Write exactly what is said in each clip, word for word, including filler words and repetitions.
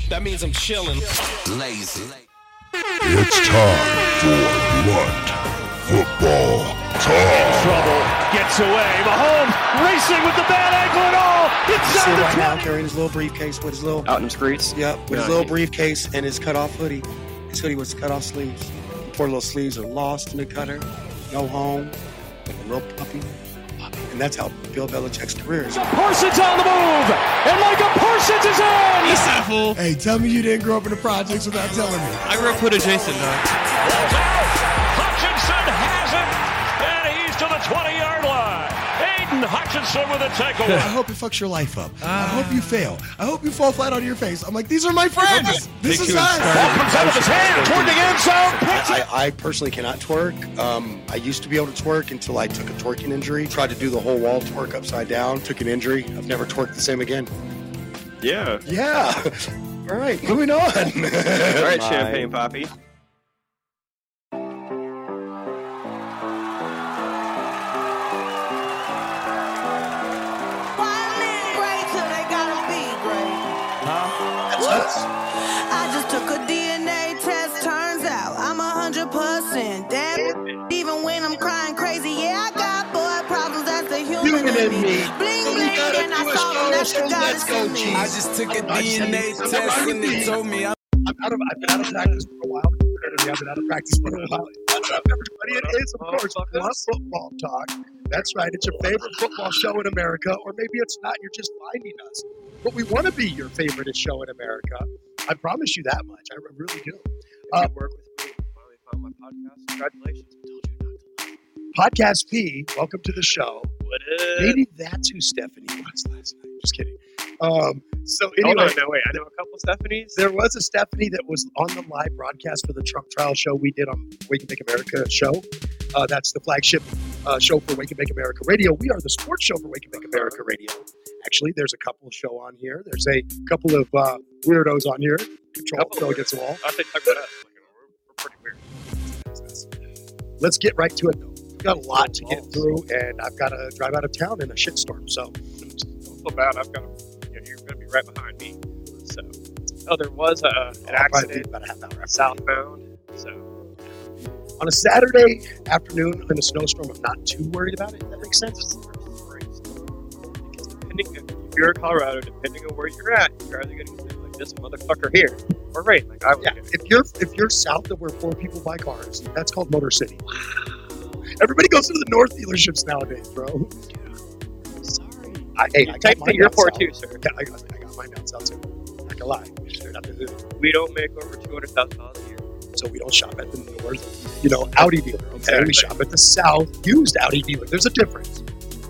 that means I'm chilling. Lazy. It's time for Blunt Football Talk. Trouble, gets away. Mahomes racing with the bad ankle and all. It's See down him to right now twenty. carrying his little briefcase with his little Out in the streets? Yep, with Yeah, his little he- briefcase and his cut-off hoodie. His hoodie was cut-off sleeves. The poor little sleeves are lost in the cutter. No home. Like a little puppy. And that's how Bill Belichick's career is. Parsons on the move, and Micah Parsons is in. He's that fool. Hey, tell me you didn't grow up in the projects without telling me. I grew up with adjacent, dog. Hutchinson has it, and he's to the twenty-yard line. Aiden Hutchinson with a I takeaway. hope it fucks your life up. I hope you fail. I hope you fall flat on your face. I'm like, these are my friends. This Take is you us. and Ball comes out of his hand toward the end zone. Picks it. I, I personally cannot twerk. Um, I used to be able to twerk until I took a twerking injury. Tried to do the whole wall twerk upside down. Took an injury. I've never twerked the same again. Yeah. Yeah. All right, moving on. All right, Champagne Poppy. That's us. I just took a D N A test, turns out I'm a hundred percent. Damn, even when I'm crying crazy, yeah, I got boy problems, that's the human, Human in in me. me. Bling, So we bling, gotta and I do a saw them, show, that's so the let's go, goddess in G. me. I just took a I'm D N A not test saying- and it told me I'm I'm out of, I've been out of practice for a while. Literally, I've been out of practice for a while. What's up, everybody? It is, of course, Blunt Football Talk. That's right. It's your favorite football show in America, or maybe it's not. You're just finding us. But we want to be your favorite show in America. I promise you that much. I really do. Uh, If you work with me, finally found my podcast. Congratulations. I told you not to lie. Podcast P, welcome to the show. What is? Maybe that's who Stephanie was last night. Just kidding. Um, so Hold anyway, on, no, wait. I know a couple Stephanies. there was a Stephanie that was on the live broadcast for the Trump trial show we did on Wake and Make America show. Uh, that's the flagship uh, show for Wake and Make America Radio. We are the sports show for Wake and Make America Radio. Actually, there's a couple show on here. There's a couple of uh, weirdos on here. Control Couple throw of against the wall. I think talk about us. Like, we're, we're pretty weird. Let's get right to it, though. We've got a lot to get through, and I've got to drive out of town in a shitstorm. So Don't feel bad. I've got to, you know, you're going to be right behind me. So, oh, there was a, an I'll probably be accident about a half hour after. southbound. So, On a Saturday afternoon in a snowstorm, I'm not too worried about it. That makes sense. because depending if you're in Colorado, depending on where you're at, you're either getting hit like this motherfucker here or rain, like I was Yeah, getting. if you're if you're south of where poor people buy cars, that's called Motor City. Everybody goes to the North dealerships nowadays, bro. Sorry. I, hey, I got Take mine you're down four south. too, sir. Yeah, I got, I got mine down south too. Not gonna lie, straight out the hood. We don't make over two hundred thousand dollars a year. So we don't shop at the North, you know, Audi dealer. Okay, Exactly. we shop at the South used Audi dealer. There's a difference.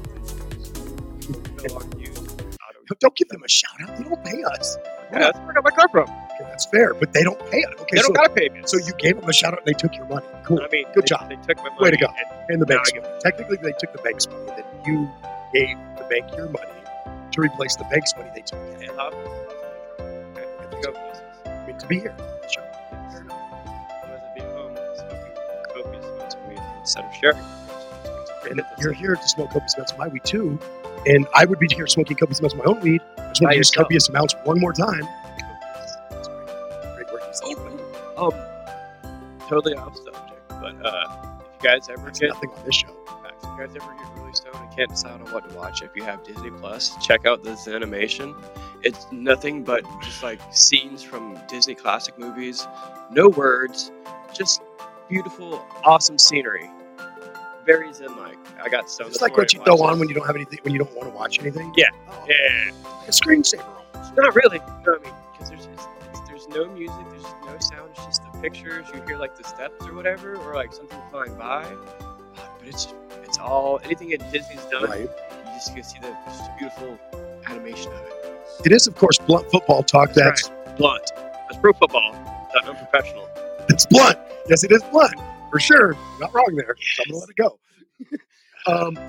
No longer used auto. Don't give them a shout out. They don't pay us. Yeah, that's where I got my car from. Okay, that's fair, but they don't pay us. Okay, They so, don't gotta pay me. so you gave them a shout out and they took your money. Cool. I mean, Good they, job. They took my money. Way to go. And And the now bank's I get- money. Technically, they took the bank's money. Then you gave the bank your money to replace the bank's money they took. and hop. Okay, good to go places. I mean, to be here. Sure. Fair enough. Otherwise, I'd be at home smoking copious amounts of weed instead of sharing. And you're here to smoke copious amounts of my weed too. And I would be here smoking copious amounts of my own weed. I just want By to use yourself. copious amounts one more time. That's great. Great work. Steve. Um, totally off subject, but uh, if you guys ever There's get nothing on this show. if you guys ever get really stoned and can't decide on what to watch, if you have Disney Plus, check out the Zenimation. It's nothing but just like scenes from Disney classic movies, no words, just beautiful, awesome scenery. Very zen-like. I got stoned. It's this like what you morning throw watching on when you don't have anything, when you don't want to watch anything. Yeah. Oh, it. Yeah. like a screensaver. almost. Not really. You know what I mean? Because there's it's, it's, there's no music, there's no sound. It's just the pictures. You hear like the steps or whatever, or like something flying by. But it's it's all anything that Disney's done. Right. You just get to see the just beautiful animation of it. It is, of course, Blunt Football Talk. That's right. Blunt. That's pro football. Done unprofessional. It's blunt. Yes, it is blunt. For sure. Not wrong there. So I'm going to let it go. um,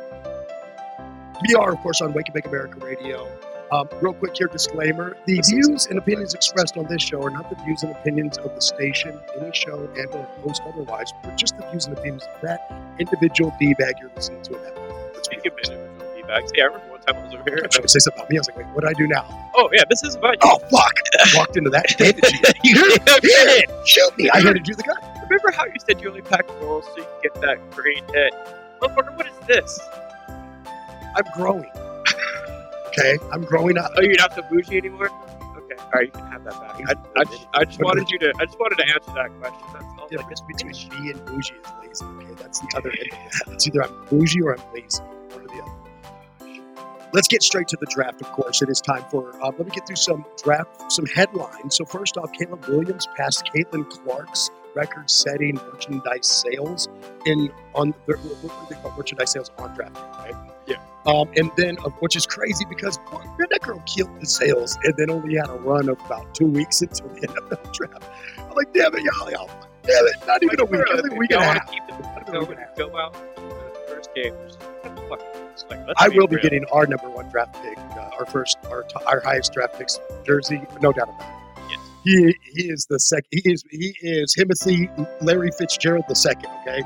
we are, of course, on Wake and Make America Radio. Um, real quick here, disclaimer. The views and opinions expressed on this show are not the views and opinions of the station, any show, and or host otherwise, but just the views and opinions of that individual D-bag you're listening to at that moment. Let's be Speaking of individual feedbacks, yeah, I remember one time I was over I here. was going to say something about me. I was like, wait, what do I do now? Oh yeah, this is about you. Oh, fuck. I walked into that. David, you hear it. Shoot me. I had to do the gun. Remember how you said you only packed rolls so you could get that green hit? Motherfucker, what is this? I'm growing. Okay? I'm growing up. Oh, you're not so bougie anymore? Okay, all right, you can have that back. I, I, just, I just wanted you to. I just wanted to answer that question. That's all. The difference between me and bougie is lazy. Okay, that's the other end of it. It's either I'm bougie or I'm lazy. One or the other. Let's get straight to the draft. Of course, it is time for. Um, let me get through some draft, some headlines. So first off, Caleb Williams passed Caitlin Clark's record-setting merchandise sales in on the, what do they call merchandise sales on draft day, right? Yeah. Um, and then, uh, which is crazy because boy, that girl killed the sales and then only had a run of about two weeks until the N F L draft. I'm like, damn it, y'all, y'all, damn it, not even a week, I think a week and a half. Keep them going and go out in the first game. Just, like, let's I be will be real. getting our number one draft pick, uh, our first, our, t- our highest draft picks jersey, no doubt about it. Yes. He he is the second. He is he is Timothy Larry Fitzgerald the second. Okay.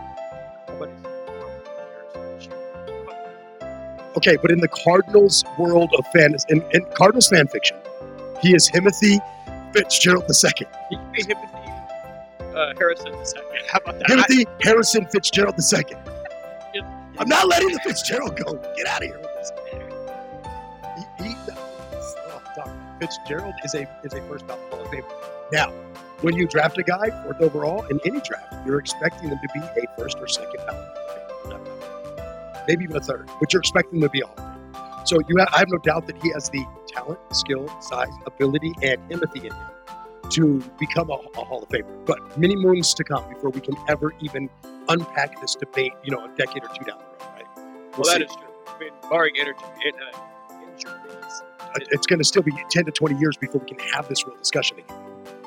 Okay, but in the Cardinals world of fan, in, in Cardinals fan fiction, he is Timothy Fitzgerald the second. He can be Timothy uh, Harrison the second. How about that? Timothy Harrison Fitzgerald the second. I, I'm not letting the Fitzgerald go. Get out of here with this. He, he, oh, Doc, Fitzgerald is a is a first ballot Hall of Famer. Now, when you draft a guy fourth overall in any draft, you're expecting them to be a first or second ballot Hall of Famer, maybe even a third, but you're expecting them to be a Hall of Fame. So you have, I have no doubt that he has the talent, skill, size, ability, and empathy in him to become a, a Hall of Famer. But many moons to come before we can ever even unpack this debate, you know, a decade or two down the road, right? We'll well, that see. is true. I mean, barring energy, in, uh, injuries. It- It's going to still be ten to twenty years before we can have this real discussion again.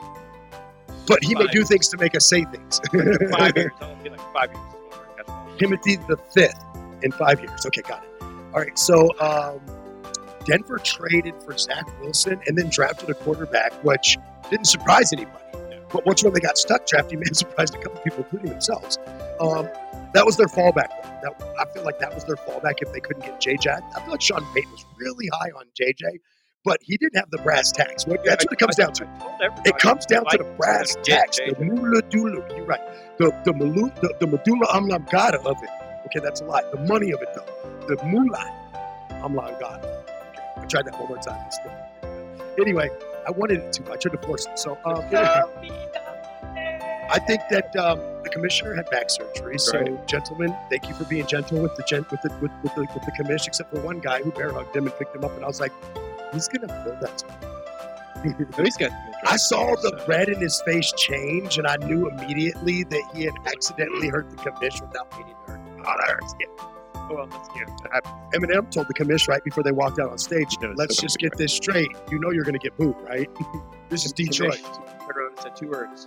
But he may Five. do things to make us say things. Five years. I'll be like five years. is what we're catching. Timothy the fifth in five years. Okay, got it. All right, so um, Denver traded for Zach Wilson and then drafted a quarterback, which didn't surprise anybody. But once when they got stuck drafting, may have surprised a couple people, including themselves. Um, that was their fallback. That, I feel like that was their fallback if they couldn't get J J. I feel like Sean Payton was really high on J J, but he didn't have the brass tacks. What, that's what it comes down to. It comes down to the brass tacks, the moolah doula. You're right. The the, mulu, the, the medulla oblongata of it. Okay, that's a lie. The money of it, though. The moolah oblongata. Okay, I tried that one more time. It's still- Anyway, I wanted it to. I tried to force it. So, um, anyway, I think that um, the commissioner had back surgery. So, Right. gentlemen, thank you for being gentle with the gent with the with, with the with the commission, except for one guy who bear hugged him and picked him up, and I was like, he's gonna fill that time. He's got. I saw the red in his face change, and I knew immediately that he had accidentally hurt the commish without meaning to hurt him. Oh, that hurts. Yeah. Well, that's good. Eminem told the commish right before they walked out on stage, Yeah, let's so- just get this straight. You know you're going to get booed, right? This is Detroit. Turned around and said two words.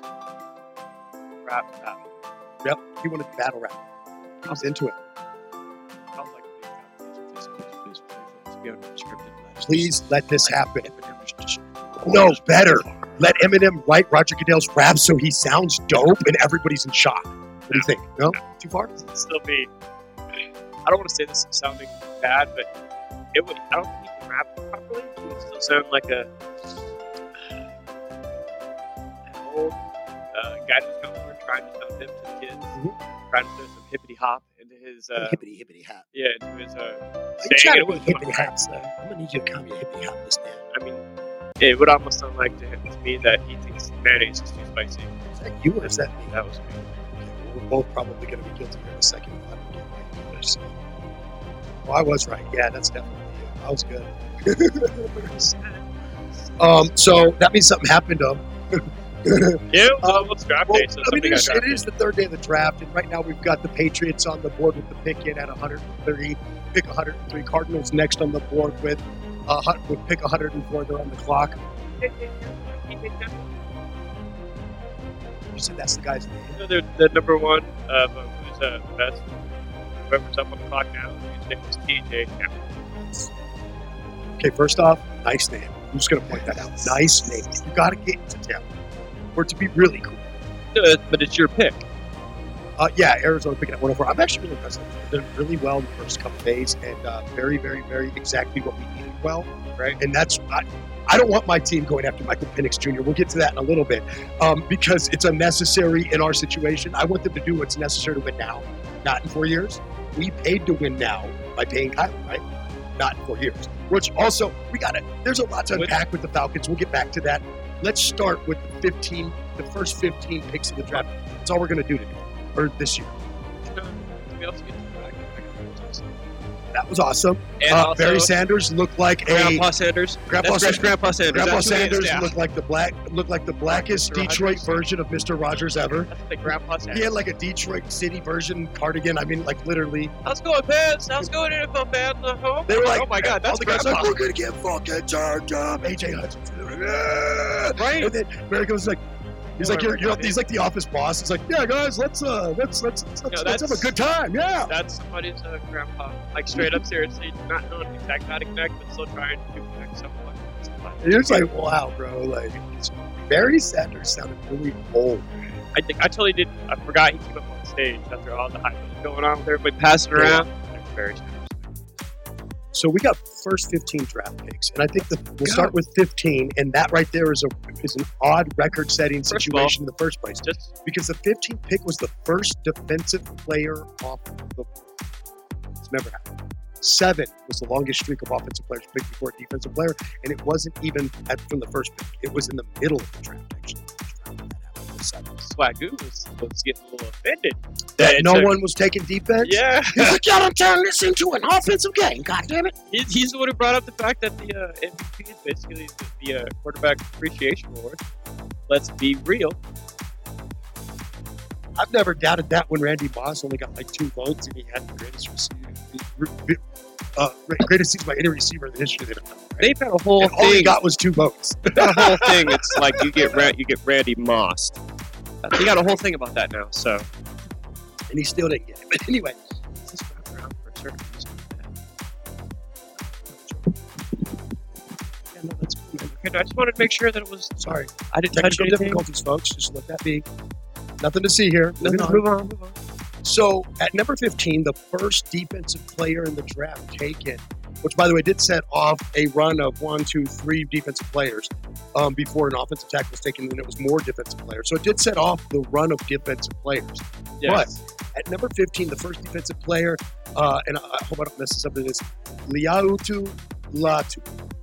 Rap, rap. Yep, he wanted battle rap. He was into it. I was like, please, please, please, please, please, be unscripted. Please let this happen. No, better. Let Eminem write Roger Goodell's rap so he sounds dope and everybody's in shock. What do you think? No? Too far? It'd still be. I don't want to say this is sounding bad, but it would. I don't think he can rap properly. It would still sound like a an old uh, guy who's coming over trying to sound hip to the kids, Mhm. trying to throw some hippity hop into his uh, hippity hippity hap. yeah, into his uh, You saying. trying It to be would- hippity hap, son. I'm going to need you to call me a hippity hop this man. I mean, it would almost sound like to, him, to me that he thinks mayonnaise is too spicy. Is that you or is that me? That was me. Okay, well, we're both probably going to be guilty here in a second. If I don't get right either, so. Well, I was right. Yeah, that's definitely you. I was good. um, so that means something happened to him. Yeah, well, let's draft Well, day. So I mean, something it got is, it drafted. is the third day of the draft, and right now we've got the Patriots on the board with the pick in at one hundred three, pick one hundred three. Cardinals next on the board with uh, hu- with pick one hundred four. They're on the clock. You said that's the guy's name. You know, they're the number one of uh, who's uh, the best. Whoever's up on the clock now, his name was T J. Okay, first off, nice name. I'm just going to point that out. Nice name. You got to get into town for it to be really cool. No, but it's your pick. Uh, yeah, Arizona picking up one oh four. I'm actually really impressed. They've done really well in the first couple of days, and uh, very, very, very exactly what we needed well. Right, and that's I, I don't want my team going after Michael Penix Junior We'll get to that in a little bit um, because it's unnecessary in our situation. I want them to do what's necessary to win now, not in four years. We paid to win now by paying Kyle, right? Not in four years. Which also we got it. There's a lot to unpack with the Falcons. We'll get back to that. Let's start with the fifteen, the first fifteen picks of the draft. That's all we're going to do today. Or this year. That was awesome. And uh, also, Barry Sanders looked like Grandpa a Sanders. Grandpa That's Sanders. Grandpa Sanders. Grandpa That's who he is, Sanders yeah. looked like the black, looked like the blackest Mister Detroit Rogers. version of Mister Rogers ever. That's the Grandpa Sanders. He had like a Detroit City version cardigan. I mean, like literally. How's it going, fans? How's it going, N F L fans? Uh-huh. They were like, oh my God, all that's the guys Grandpa. like, we're gonna get fucking turned up. A J Hutchinson, yeah. Right. And then Barry goes like. He's Don't like, worry you're, you're, about it. he's like the office boss. He's like, yeah, guys, let's uh, let's let's let's, No, let's, let's have a that's- good time, yeah. That's somebody's uh, grandpa. Like straight up, seriously, not knowing exactly how to connect, but still trying to connect somewhat. It's fun. And you're just like, wow, bro. Like, Barry Sanders sounded really old. I think I totally did. I forgot he came up on stage after all the hype was going on with everybody passing around. Like, very Sanders. So we got first fifteen draft picks, and I think the, we'll start with fifteen, and that right there is a is an odd record-setting First of situation in the first place, Just because the fifteenth pick was the first defensive player off the board. It's never happened. Seven was the longest streak of offensive players picked before a defensive player, and it wasn't even at, from the first pick. It was in the middle of the draft, actually. That happened with seven. Swagoo was, was getting a little offended. That it no took- one was taking defense. Yeah. He's like, y'all don't turn this into an offensive game. God damn it. He, he's the one who brought up the fact that the uh, M V P is basically the, the uh, quarterback appreciation award. Let's be real. I've never doubted that when Randy Moss only got like two votes and he had the greatest receiver, uh, greatest season by any receiver in the history of the N F L. Right? They've had a whole And all he thing. got was two votes. They've got a whole thing. It's like you get Ra- you get Randy Moss. They got a whole thing about that now. So And he still didn't get it. But anyway, it's just wrapped around for a certain reason. yeah, no, that's cool, man. Okay, I just wanted to make sure that it was. Sorry. I didn't touch Technical anything. difficulties, folks. Just let that be. Nothing to see here. Moving Let's on. move on. Move on. So at number fifteen, the first defensive player in the draft taken, which by the way did set off a run of one, two, three defensive players um, before an offensive tackle was taken, and it was more defensive players. So it did set off the run of defensive players. Yes. At number fifteen, the first defensive player, uh, and I, I hope I don't mess this up, it is Liautu Latu.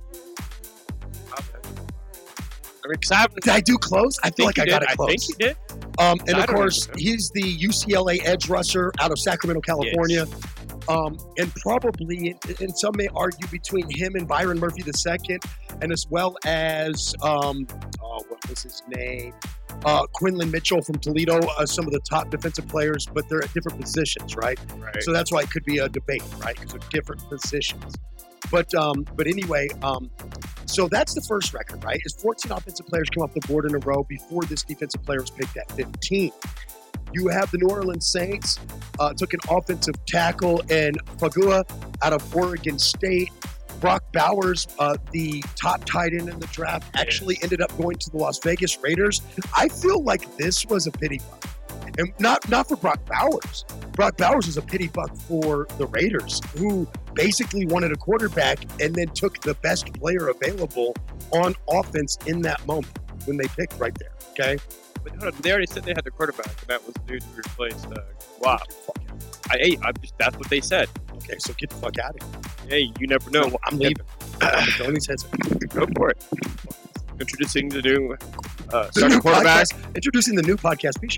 I mean, 'cause I haven't. Did I do close? I feel like I you got did. it close. I think you did. Um, and I of don't course, even know. he's the U C L A edge rusher out of Sacramento, California. Um, and probably, and some may argue between him and Byron Murphy the second, and as well as, um, oh, what was his name? Uh, Quinlan Mitchell from Toledo, uh, some of the top defensive players, but they're at different positions, right? Right. So that's why it could be a debate, right? Because they're different positions. But um, but anyway, um, so that's the first record, right? Is fourteen offensive players come off the board in a row before this defensive player was picked at fifteen. You have the New Orleans Saints uh, took an offensive tackle in Fagua out of Oregon State. Brock Bowers, uh, the top tight end in the draft, actually ended up going to the Las Vegas Raiders. I feel like this was a pity fuck. And not not for Brock Bowers. Brock Bowers was a pity fuck for the Raiders, who basically wanted a quarterback and then took the best player available on offense in that moment when they picked right there. Okay? But hold on, they already said they had their quarterback, and that was the dude who replaced. Uh, wow. I, hey, I'm just, that's what they said. Okay, so get the fuck out of here. Hey, you never know. No, I'm leaving. Don't says Go for it. Introducing the new uh, The starting new quarterback. podcast, introducing the new podcast B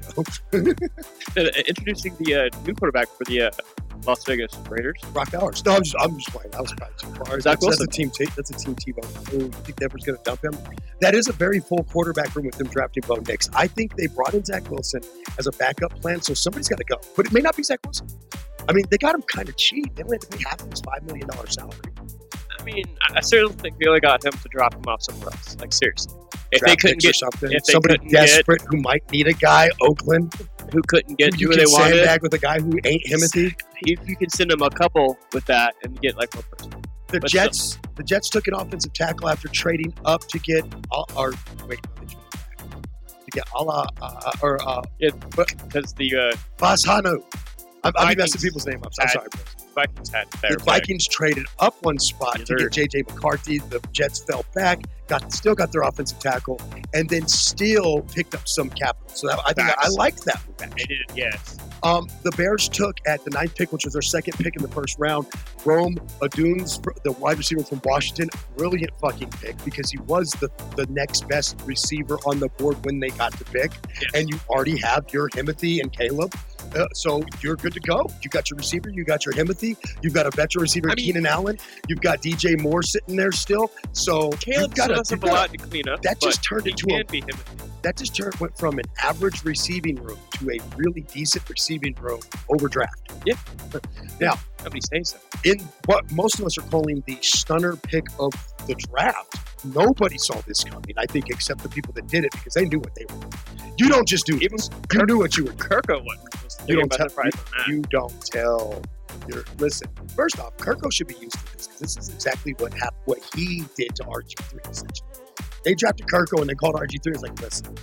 show. Uh, introducing the uh, new quarterback for the uh, Las Vegas Raiders. Brock Bowers. No, I'm just, I'm just playing. That was probably too far. Zach That's, that's a Wilson. team. T- that's a team T-Bone. Oh, you think Denver's going to dump him? That is a very full quarterback room with them drafting Bo Nix. I think they brought in Zach Wilson as a backup plan, so somebody's got to go. But it may not be Zach Wilson. I mean, they got him kind of cheap. They only had to pay half of his five million dollars salary. I mean, I, I certainly think they only got him to drop him off somewhere else. Like, seriously. If Draft they couldn't picks or get something. if they Somebody couldn't get- desperate who might need a guy, Oakland, who couldn't get who you who can they wanted, sandbag with a guy who ain't Himothy. if you can send them a couple with that and get like one person. The But Jets, the Jets took an offensive tackle after trading up to get, uh, or wait, no, they traded back to Yeah, Allah, uh, or uh, Yeah, because the uh, Fasano. I'm, I'm Vikings messing people's name up. I'm had- sorry, bro. Vikings had their The Vikings traded up one spot Yes, to sir. get J J McCarthy. The Jets fell back, got still got their offensive tackle, and then still picked up some capital. So that, I think I, I Facts. liked that move. They Actually. did it, yes. Um, the Bears took at the ninth pick, which was their second pick in the first round, Rome Aduns, the wide receiver from Washington. Brilliant fucking pick because he was the, the next best receiver on the board when they got the pick. Yes. And you already have your Himothy and Caleb. Uh, so you're good to go. You got your receiver, you got your Himothy, you've got a veteran receiver, I mean- Keenan Allen, you've got D J Moore sitting there still. So Caleb you've got still a, has you've a got a- lot to clean up. that just but turned he into can a be him. that just turned went from an average receiving room to a really decent receiving room over draft. Nobody stays there. In what most of us are calling the stunner pick of the draft, nobody saw this coming, I think, except the people that did it because they knew what they were doing. You don't just do Even this. You knew what you were doing. Kirko was. was You don't about tell. the price on that. You don't tell. Your, listen, first off, Kirko should be used to this because this is exactly what happened. What he did to R G three. Essentially, they drafted Kirko and they called R G three. It's like, listen,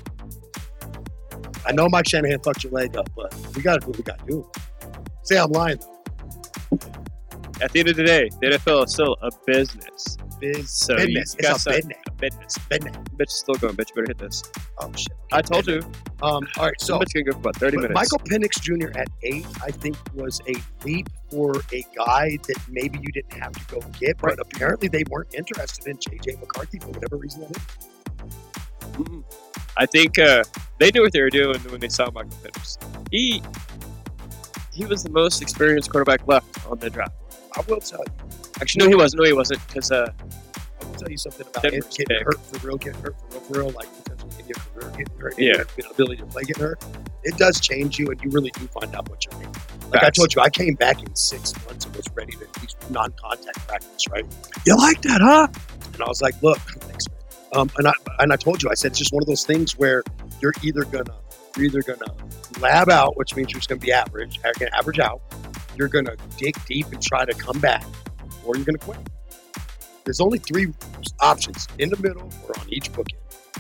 I know Mike Shanahan fucked your leg up, but we got to do what we got to do. Say I'm lying though. At the end of the day, the N F L is still a business. Biz, So business. you It's got a some- business. A business. Business. Bitch is still going. Bitch, you better hit this. Oh shit. I told you. Um. All right. So. So bitch can go for about thirty But minutes. Michael Penix Junior at eight, I think, was a leap for a guy that maybe you didn't have to go get, but apparently they weren't interested in J J McCarthy for whatever reason that is. Mhm. I think uh, they knew what they were doing when they saw Michael Penix. He he was the most experienced quarterback left on the draft. I will tell you. Actually, no, he wasn't. No, he wasn't. Because uh, I will tell you something about Denver's him getting pick. hurt for real, getting hurt for real, for real, like potentially in your career, getting hurt, Yeah. and your ability to play getting hurt. It does change you, and you really do find out what you're making. Like I Facts. told you, I came back in six months and was ready to at least non-contact practice. Right? You like that, huh? And I was like, look, thanks, man. Um, and I and I told you, I said it's just one of those things where you're either gonna you're either gonna lab out, which means you're just gonna be average, you're gonna average out. You're gonna dig deep and try to come back, or you're gonna quit. There's only three options: in the middle or on each bookend.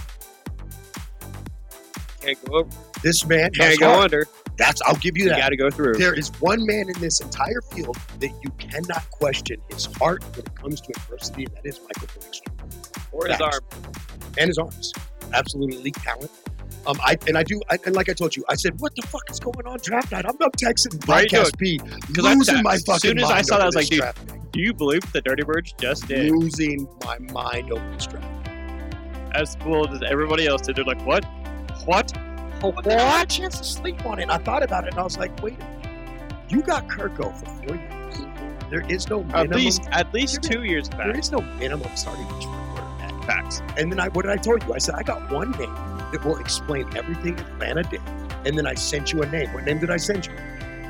can't go over. This man Can't has go heart. under. That's I'll give you You that. got to go through. There is one man in this entire field that you cannot question his heart when it comes to adversity, and that is Michael Penix Junior Or his Facts. arm. and his arms. Absolute elite talent. Um, I and I do, I, and like I told you, I said, "What the fuck is going on draft night?" I'm up texting Right, Podcast P, Because I- losing my as fucking soon as I mind saw that, I over was like, this dude, draft pick. Do you believe the Dirty Birds just did? Losing my mind over this draft. As cool as everybody else did. They're like, what? What? What? I had a chance to sleep on it. And I thought about it, and I was like, "Wait, a minute. You got Kirko for four years. There is no minimum. At least, at least two years there back. is no minimum starting age for a quarterback." Facts. And then I, what did I told you? I said, I got one name that will explain everything Atlanta did. And then I sent you a name. What name did I send you?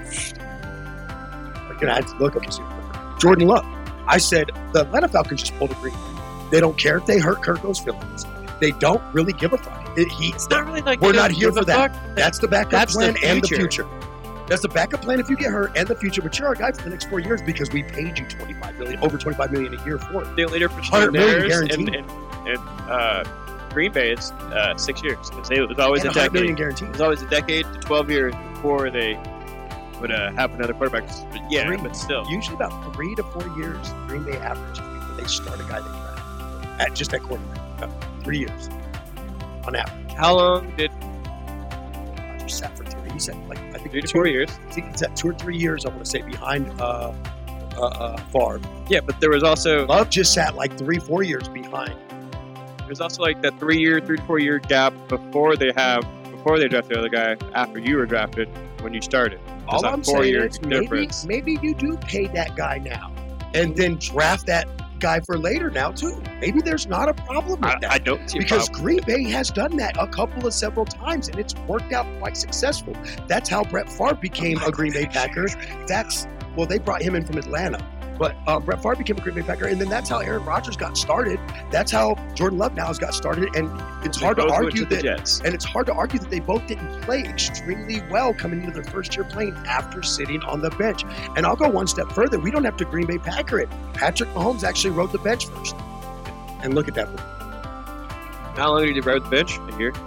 Like, I had to look up to see. Jordan Love. I said, the Atlanta Falcons just pulled a green. They don't care if they hurt Kirko's feelings. They don't really give a fuck. It, he's It's not really like We're they not don't here give for a that. fuck. That's the backup That's the plan and the future. future. That's the backup plan if you get hurt and the future. But you're our guy for the next four years because we paid you twenty-five million, over twenty-five million a year for it. The leader for one hundred million theirs and, guaranteed. and, and uh, Green Bay is uh, six years. Because it was always And a one hundred million decade. guaranteed. It was always a decade to twelve years before they would uh, have another quarterback. But yeah, Three. but still. Usually about three to four years, Green Bay average before they start a guy they draft at just at quarterback. No, three years on average. How long did Rodgers sat for three. He sat like I think three to two, four years? I think he's at two or three years. I want to say behind uh, uh, uh, Favre. Yeah, but there was also Love just sat like three, four years behind. there's also like that three year, three to four year gap before they have before they draft the other guy after you were drafted when you started. There's All that I'm four saying year is maybe, difference. maybe you do pay that guy now and then draft that guy for later now too. Maybe there's not a problem with I, that. I don't see a Because problem. Green Bay has done that a couple of several times, and it's worked out quite successful. That's how Brett Favre became a Green Bay Packer. That's well, they brought him in from Atlanta, but uh, Brett Favre became a Green Bay Packer, and then that's how Aaron Rodgers got started. That's how Jordan Love now has got started, and it's They hard to both went argue to the that. Jets. And it's hard to argue that they both didn't play extremely well coming into their first year playing after sitting on the bench. And I'll go one step further. We don't have to Green Bay Packer it. Patrick Mahomes actually rode the bench first. And look at that. How long did you ride the bench? A year.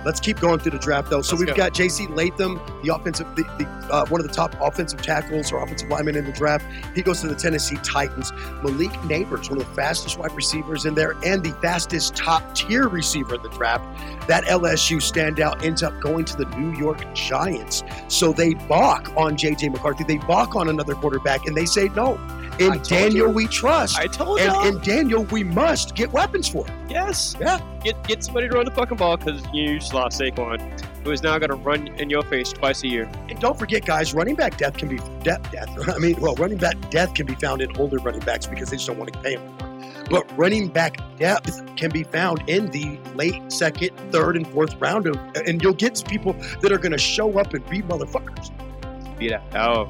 let's keep going through the draft, though. So Let's we've go. got J C Latham, the offensive, the, the uh, one of the top offensive tackles or offensive linemen in the draft. He goes to the Tennessee Titans. Malik Neighbors, one of the fastest wide receivers in there and the fastest top-tier receiver in the draft. That L S U standout ends up going to the New York Giants. So they balk on J J McCarthy. They balk on another quarterback, and they say, no, I in told Daniel you. we trust. I told and you. in Daniel we must get weapons for. Yes. Yeah. Get get somebody to run the fucking ball because you just lost Saquon, who is now going to run in your face twice a year. And don't forget, guys, running back death can be death. death. I mean, well, running back death can be found in older running backs because they just don't want to pay them more. But running back depth can be found in the late second, third, and fourth round of, and you'll get people that are going to show up and be motherfuckers. Beat out. Oh,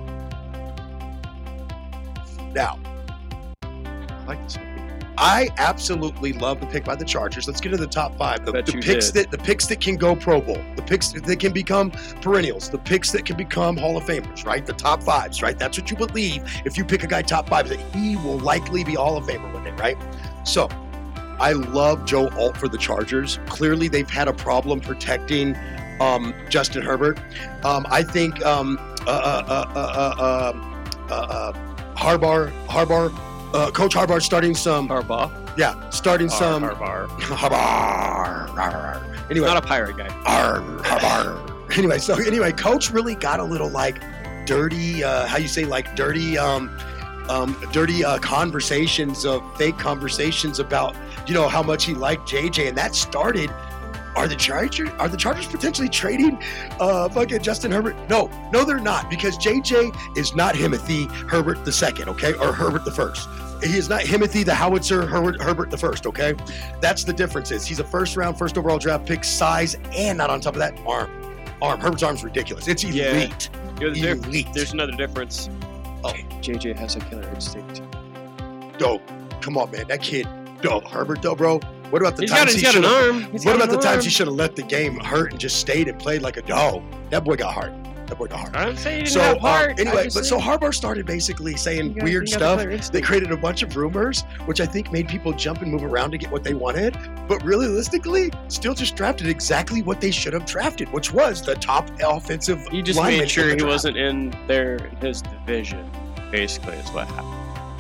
Now, I like this movie. I absolutely love the pick by the Chargers. Let's get to the top five. The, Bet the you picks did. that the picks that can go Pro Bowl, the picks that can become perennials, the picks that can become Hall of Famers, right? The top fives, right? That's what you believe if you pick a guy top five, that he will likely be Hall of Famer with it, right? So I love Joe Alt for the Chargers. Clearly, they've had a problem protecting um, Justin Herbert. Um, I think um, uh, uh, uh, uh, uh, uh, uh, Harbaugh, Harbaugh, uh, Coach Harbaugh starting some, Harbaugh. yeah, starting some Harbaugh. Harbaugh. Harbaugh. Anyway, Not a pirate guy. Arr, Harbaugh. Anyway, so anyway, Coach really got a little like dirty. Uh, how you say like dirty. Um, Um, dirty uh, conversations of fake conversations about, you know, how much he liked J J, and that started. Are the Chargers are the Chargers potentially trading uh, fucking Justin Herbert? No, no, they're not, because J J is not Himothy Herbert the second, okay, or Herbert the first. He is not Himothy the howitzer Herbert, Herbert the first, okay. That's the difference. Is he's a first round, first overall draft pick, size, and not on top of that, arm. Arm. Herbert's arm's ridiculous. It's elite. Yeah. You're the diff- Elite. There's another difference. Oh. J J has a killer instinct. Dope. Come on, man. That kid, dope. Herbert, though, bro. What about the He's got, times he's he got should an have? arm. He's What got about an the times arm. he should have let the game hurt and just stayed and played like a dog? That boy got heart. That boy got heart. I'm saying he didn't So have uh, heart. anyway, I'm but just so saying. Harbaugh started basically saying You got- weird you got the stuff. player They instinct. created a bunch of rumors, which I think made people jump and move around to get what they wanted. But realistically, still just drafted exactly what they should have drafted, which was the top offensive. He just lineman made in sure the he draft. wasn't in their his division. Basically, is what happened.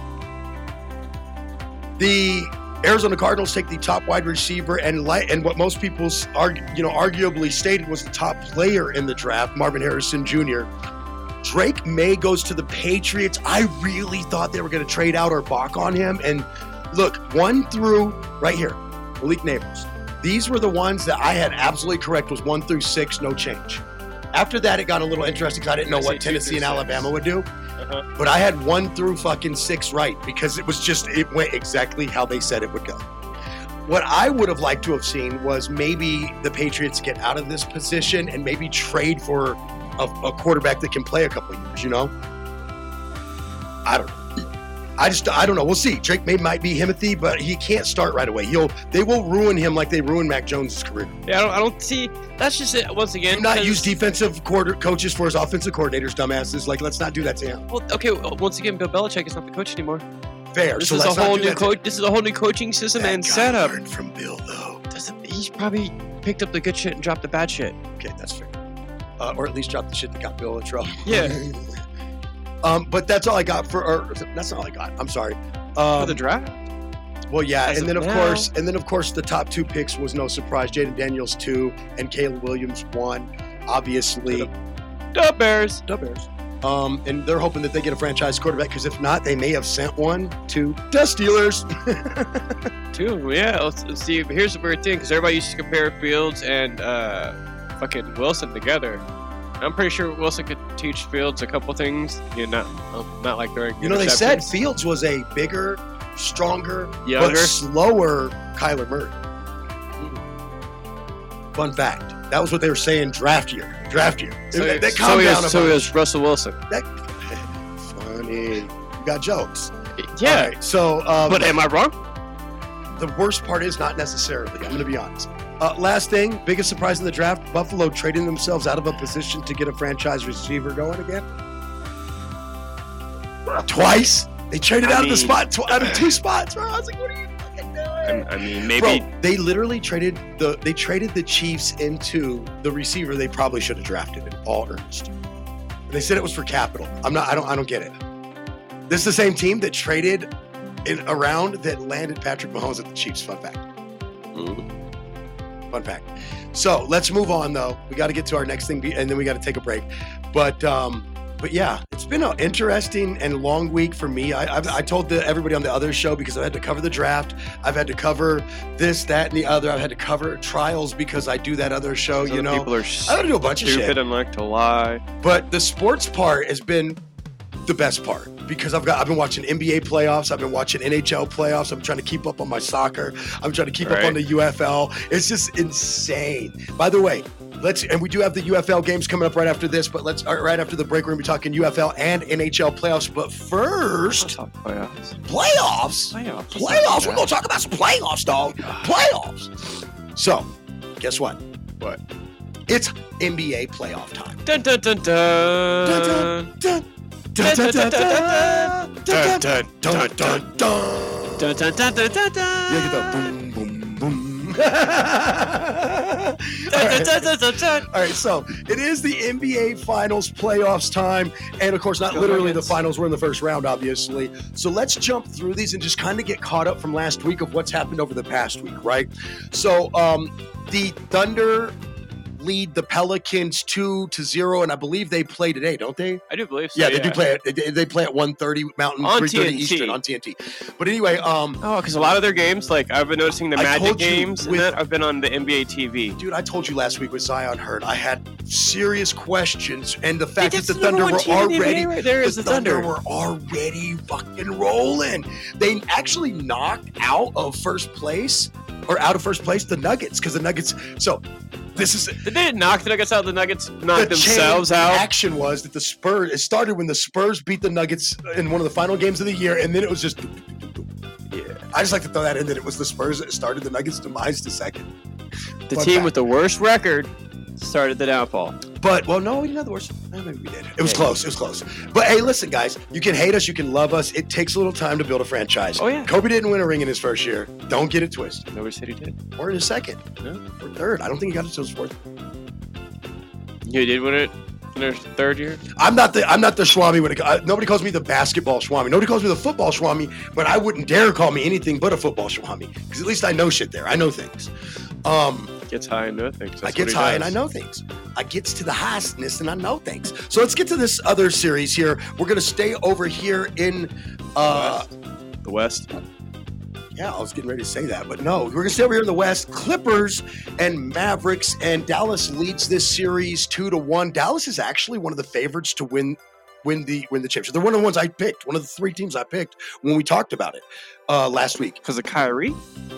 The Arizona Cardinals take the top wide receiver and light, and what most people argue, you know, arguably stated was the top player in the draft, Marvin Harrison Junior Drake May goes to the Patriots. I really thought they were going to trade out or balk on him. And look, one through right here, Malik Neighbors. These were the ones that I had absolutely correct was one through six, no change. After that, it got a little interesting because I didn't know I say what two Tennessee through and six. Alabama would do. Uh-huh. But I had one through fucking six right because it was just, it went exactly how they said it would go. What I would have liked to have seen was maybe the Patriots get out of this position and maybe trade for a, a quarterback that can play a couple of years, you know? I don't know. I just, I don't know. We'll see. Drake May might be Himothy, but he can't start right away. He'll, they will ruin him like they ruined Mac Jones' career. Yeah, I don't, I don't see. That's just it. Once again, Do not 'cause- use defensive quarter coaches for his offensive coordinators, dumbasses. Like, let's not do that to him. Well, okay. well, Once again, Bill Belichick is not the coach anymore. Fair. This so is a let's not whole do new that to- coach. This is a whole new coaching system That and guy setup. learned from Bill, though. Doesn't he's probably picked up the good shit and dropped the bad shit. Okay, that's fair. Uh, or at least drop the shit that got Bill in trouble. Yeah. um, but that's all I got for. Or that's not all I got. I'm sorry. Um, For the draft. well, yeah, as and then of of now. course, and then of course, the top two picks was no surprise. Jaden Daniels two and Caleb Williams one. Obviously, The Bears. the Bears. Um, and they're hoping that they get a franchise quarterback because if not, they may have sent one to the Steelers. Two. Yeah. Let's, let's see. Here's the weird thing, because everybody used to compare Fields and uh, fucking Wilson together. I'm pretty sure Wilson could teach Fields a couple things. You know, not, not like during You know, they said interceptions. Fields was a bigger, stronger, Younger. but slower Kyler Murray. Fun fact. That was what they were saying draft year. Draft year. So, they, he- they so, calmed he down was, a so he bunch. was Russell Wilson. That, funny. You got jokes. Yeah. All right, so, um, But am I wrong? the worst part is not necessarily. I'm going to be honest. Uh, last thing, biggest surprise in the draft, Buffalo trading themselves out of a position to get a franchise receiver going again. Twice. They traded I out of the mean- spot, tw- out of two spots, bro. I was like, what are you fucking doing? I, I mean, maybe Bro, they literally traded the they traded the Chiefs into the receiver they probably should have drafted in all earnest. And they said it was for capital. I'm not. I don't. I don't get it. This is the same team that traded in a round that landed Patrick Mahomes at the Chiefs. Fun fact. mm, Fun fact. So let's move on, though. We got to get to our next thing, be- and then we got to take a break. But um, but yeah, it's been an interesting and long week for me. I I've, I told the, everybody on the other show because I had to cover the draft. I've had to cover this, that, and the other. I've had to cover trials because I do that other show. some You know, people are I had to do a bunch of stupid shit. and like to lie. But the sports part has been the best part because I've got I've been watching N B A playoffs, I've been watching N H L playoffs, I'm trying to keep up on my soccer, I'm trying to keep up Right. on the U F L. It's just insane. By the way, let's and we do have the U F L games coming up right after this, but let's uh, right after the break we're gonna be talking U F L and N H L playoffs. But first, Talk playoffs. playoffs. Playoffs. Playoffs. We're gonna talk about some playoffs, dog. Playoffs. So, guess what? What? It's N B A playoff time. Dun dun dun dun. Dun, dun, dun, dun, dun, dun, dun, dun, dun, dun, dun, dun. Dun dun dun dun dun dun. Yeah, get the boom, boom, boom. Dun, dun, dun, dun, dun, dun. All right, so it is the N B A Finals playoffs time. And of course, not Go literally the Nuggets. finals. We're in the first round, obviously. So let's jump through these and just kind of get caught up from last week of what's happened over the past week, right? So um, the Thunder lead the Pelicans two to zero, and I believe they play today, don't they? I do believe so. Yeah, they do play at they, they play at one thirty Mountain, On three thirty T N T. Eastern on T N T. But anyway, um, Oh, because a lot of their games, like I've been noticing the I Magic told you games and with- that, I've been on the N B A T V. dude, I told you last week with Zion Hurd, I had serious questions, and the fact That's that the the number Thunder one were team in the N B A already right there is the the Thunder Thunder. were already fucking rolling. They actually knocked out of first place or out of first place the Nuggets because the Nuggets. So this is Did they knock the Nuggets out? The Nuggets the knocked themselves chain out. Action was that the Spurs. It started when the Spurs beat the Nuggets in one of the final games of the year, and then it was just. Yeah. I just like to throw that in that it was the Spurs that started the Nuggets' demise the second. The Fun team fact. with the worst record started the downfall. But, well, no, we didn't have the worst. eh, Maybe we did. It was Yeah. close. It was close. But, hey, listen, guys. You can hate us. You can love us. It takes a little time to build a franchise. Oh, yeah. Kobe didn't win a ring in his first year. Don't get it twisted. Nobody said he did. Or in his second. No. Or third. I don't think he got it to his fourth. You did win it in their third year? I'm not the I'm not the Swami when it, uh, nobody calls me the basketball Swami. Nobody calls me the football Swami, but I wouldn't dare call me anything but a football Swami because at least I know shit there. I know things. Um, Gets high and know things. I That's gets what he high and I does. know things. I gets to the highestness and I know things. So let's get to this other series here. We're gonna stay over here in uh The West. yeah, I was getting ready to say that, but no, we're gonna stay over here in the West. Clippers and Mavericks, and Dallas leads this series two to one. Dallas is actually one of the favorites to win win the win the championship. They're one of the ones I picked, one of the three teams I picked when we talked about it uh last week. Because of Kyrie?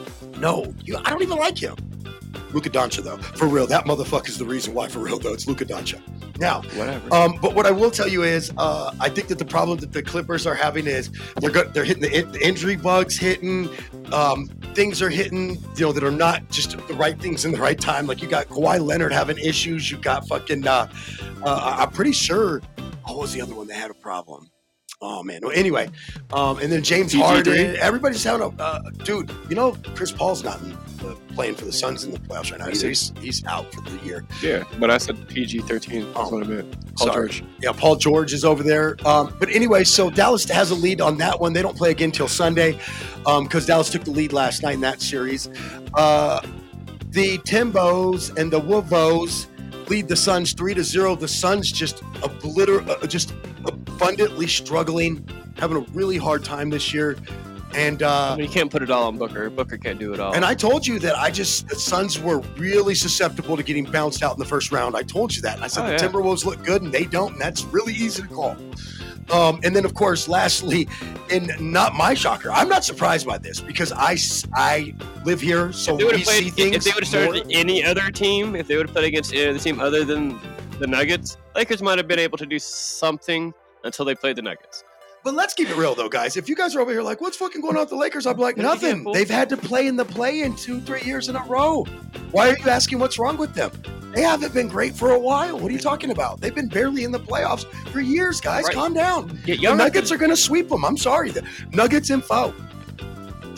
No, you, I don't even like him. Luka Doncic, though, for real, that motherfucker's the reason why. For real, though, it's Luka Doncic. Now, Whatever. um, but what I will tell you is, uh, I think that the problem that the Clippers are having is they're go- they're hitting the, in- the injury bugs, hitting um, things are hitting, you know, that are not just the right things in the right time. Like you got Kawhi Leonard having issues. You got fucking. Uh, uh, I'm pretty sure. Oh, what was the other one that had a problem? Oh man. Well, anyway, um, and then James P G Harden. three? Everybody's having a uh, dude. You know, Chris Paul's not in, uh, playing for the Suns in the playoffs right now. He's, he's he's out for the year. Yeah, but I said P G thirteen. That's Oh. what I meant. Paul Sorry. George. Yeah, Paul George is over there. Um, but anyway, so Dallas has a lead on that one. They don't play again till Sunday because Dallas took the lead last night in that series. Uh, the Timbos and the Woovos lead the Suns three to zero. The Suns just obliter- uh, just abundantly struggling, having a really hard time this year. And uh, I mean, you can't put it all on Booker. Booker can't do it all. and I told you that I just the Suns were really susceptible to getting bounced out in the first round. I told you that. And I said Oh, the yeah. Timberwolves look good and they don't, and that's really easy to call. Um, and then, of course, lastly, and not my shocker, I'm not surprised by this because I, s- I live here, so if they would we have see played, things. if they would have started more. any other team, if they would have played against any other team other than the Nuggets, Lakers might have been able to do something until they played the Nuggets. But let's keep it real, though, guys. If you guys are over here like, what's fucking going on with the Lakers? I'll be like, What did they nothing. get, fool? They've had to play in the play-in two, three years in a row. Why are you asking what's wrong with them? They haven't been great for a while. What are you talking about? They've been barely in the playoffs for years, guys. Right. Calm down. Get The young. Nuggets are going to sweep them. I'm sorry. The Nuggets info.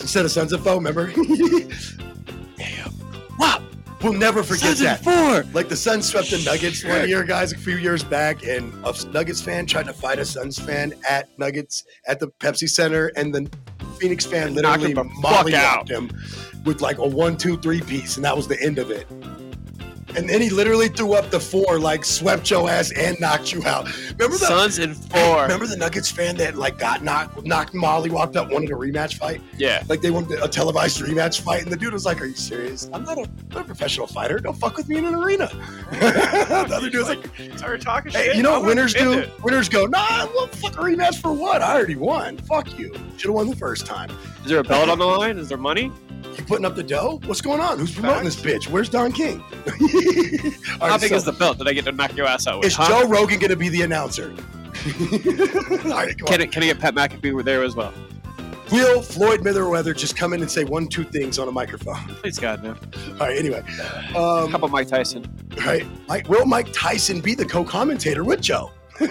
instead of Sons of Foe. Remember? Damn. Wow. We'll never forget Sons that. of Four. Like the Suns swept the Nuggets one year, guys, a few years back, and a Nuggets fan tried to fight a Suns fan at Nuggets at the Pepsi Center, and the Phoenix fan Knocked literally him the mollywopped fuck out. him with like a one, two, three piece, and that was the end of it. And then he literally threw up the four, like swept your ass and knocked you out. Remember the Suns in four. Remember the Nuggets fan that like got knocked, knocked Molly, walked up, wanted a rematch fight? Yeah. Like they wanted a televised rematch fight, and the dude was like, "Are you serious? I'm not a, I'm not a professional fighter. Don't fuck with me in an arena." The other dude was like, Started talking "Hey, shit. you know I'm what winners gonna do? defend it. Winners go, nah, well, fuck a rematch for what? I already won. Fuck you. Should have won the first time. Is there a belt on the line? Is there money? You putting up the dough? What's going on? Who's promoting this bitch? Where's Don King?" All How right, big so is the belt that I get to knock your ass out with? is huh? Joe Rogan going to be the announcer? All right, go on. Can it, can I get Pat McAfee there as well? Will Floyd Mayweather just come in and say one, two things on a microphone? Please God, no. All right, anyway. How Um, about Mike Tyson? right. Mike, will Mike Tyson be the co-commentator with Joe?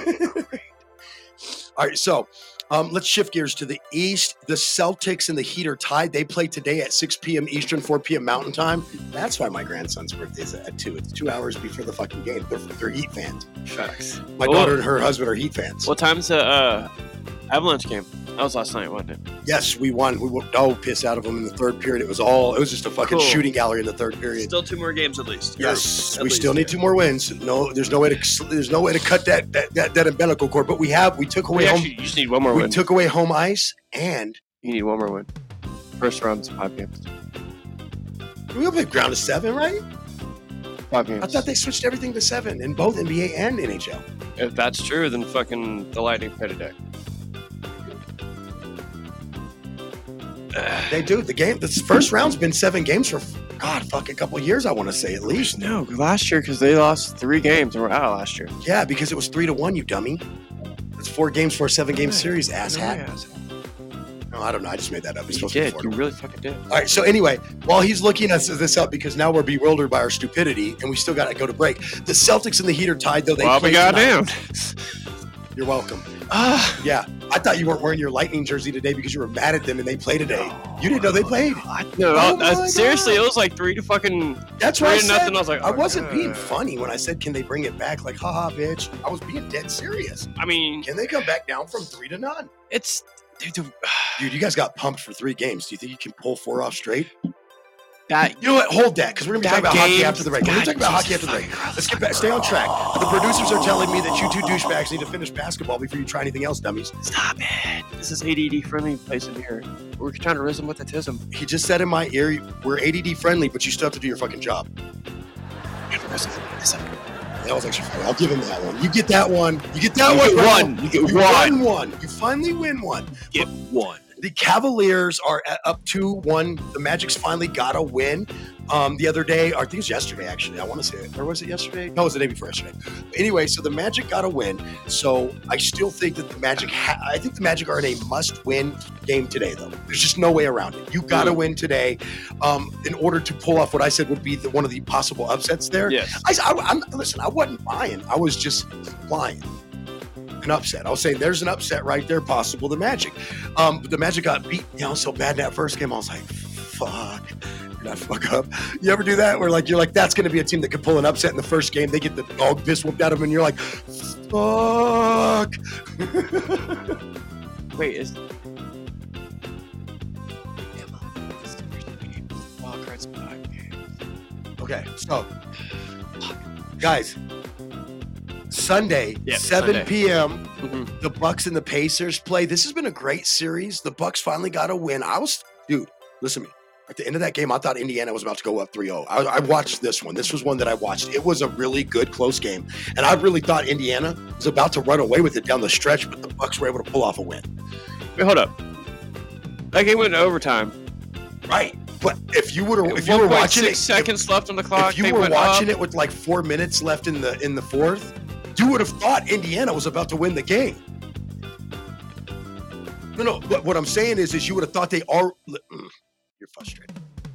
All right, so um, let's shift gears to the East. The Celtics and the Heat are tied. They play today at six p.m. Eastern, four p.m. Mountain Time. That's why my grandson's birthday is at two. It's two hours before the fucking game. They're, they're Heat fans. Facts. My Oh. daughter and her husband are Heat fans. What time's the uh, Avalanche game? That was last night, wasn't it? Yes, we won. We whooped all piss out of them in the third period. It was all, it was just a fucking Cool. shooting gallery in the third period. Still two more games at least. Yes, Or at we least, still need yeah. two more wins. No, there's no way to there's no way to cut that that that, that umbilical cord. But we have we took away We home actually, you just need one more we win. took away home ice, and you need one more win. First round's five games. we played ground to seven, right? Five games. I thought they switched everything to seven in both N B A and N H L. If that's true, then fucking the Lightning play today. They do the game. This first round's been seven games for God, fuck a couple of years. I want to say at least. No, last year because they lost three games and we're out last year. Yeah, because it was three to one. You dummy. It's four games for a seven game series. Asshat. No, I don't know. I just made that up. It's You supposed to be did. four You to one. really fucking did. All right. So anyway, while he's looking us this up, because now we're bewildered by our stupidity, and we still got to go to break. The Celtics and the Heat are tied, though. They Well, play we got tonight. down. You're welcome. Ah, Yeah, I thought you weren't wearing your Lightning jersey today because you were mad at them and they play today. You didn't know they played. no, Oh uh, my seriously, God. it was like three to fucking That's three what I to said. nothing. I was like, I oh, wasn't being God. funny when I said, "Can they bring it back?" Like, haha, bitch. I was being dead serious. I mean, Can they come back down from three to none? it's dude, the- Dude, you guys got pumped for three games. Do you think you can pull four off straight? that. You know what? Hold that, because we're gonna be That talking about hockey game- after the break. We're gonna God, talk about hockey Jesus after the break. fucking Let's get back. Stay on track. The producers are telling me that you two douchebags need to finish basketball before you try anything else, dummies. Stop it. This is A D D friendly place in here. We're trying to rhythm with autism. He just said in my ear, "We're A D D friendly, but you still have to do your fucking job." That was actually funny. I'll give him that one. You get that one. You get that You one. get bro. one. You get You one. won one. You finally win one. Get one. The Cavaliers are at up two one. The Magic's finally got a win. Um, the other day, or I think it was yesterday, actually. I want to say it. Or was it yesterday? No, it was the day before yesterday. But anyway, so the Magic got a win. So I still think that the Magic, ha- I think the Magic are in a must-win game today, though. There's just no way around it. You got to Mm. win today um, in order to pull off what I said would be the, one of the possible upsets there. Yes. I, I, I'm, listen, I wasn't buying. I was just lying. An upset. I was saying there's an upset right there, possible. The Magic. Um, but the Magic got beat down so bad in that first game. I was like, fuck. Did I fuck up? You ever do that? Where like you're like, that's going to be a team that could pull an upset in the first game. They get the dog piss whooped out of them, and you're like, fuck. Wait, is. Okay, so guys, Sunday, Yeah, seven Sunday. p.m. Mhm. The Bucks and the Pacers play. This has been a great series. The Bucks finally got a win. I was, dude, listen to me. At the end of that game, I thought Indiana was about to go up three oh. I, I watched this one. This was one that I watched. It was a really good, close game. And I really thought Indiana was about to run away with it down the stretch, but the Bucks were able to pull off a win. Wait, hold up. That game went into overtime. Right. But if you were if you were watching it, seconds left on the clock. if you they were went watching up. it with like four minutes left in the in the fourth, you would have thought Indiana was about to win the game. No, no. But what I'm saying is, is you would have thought they are. Mm, You're frustrated.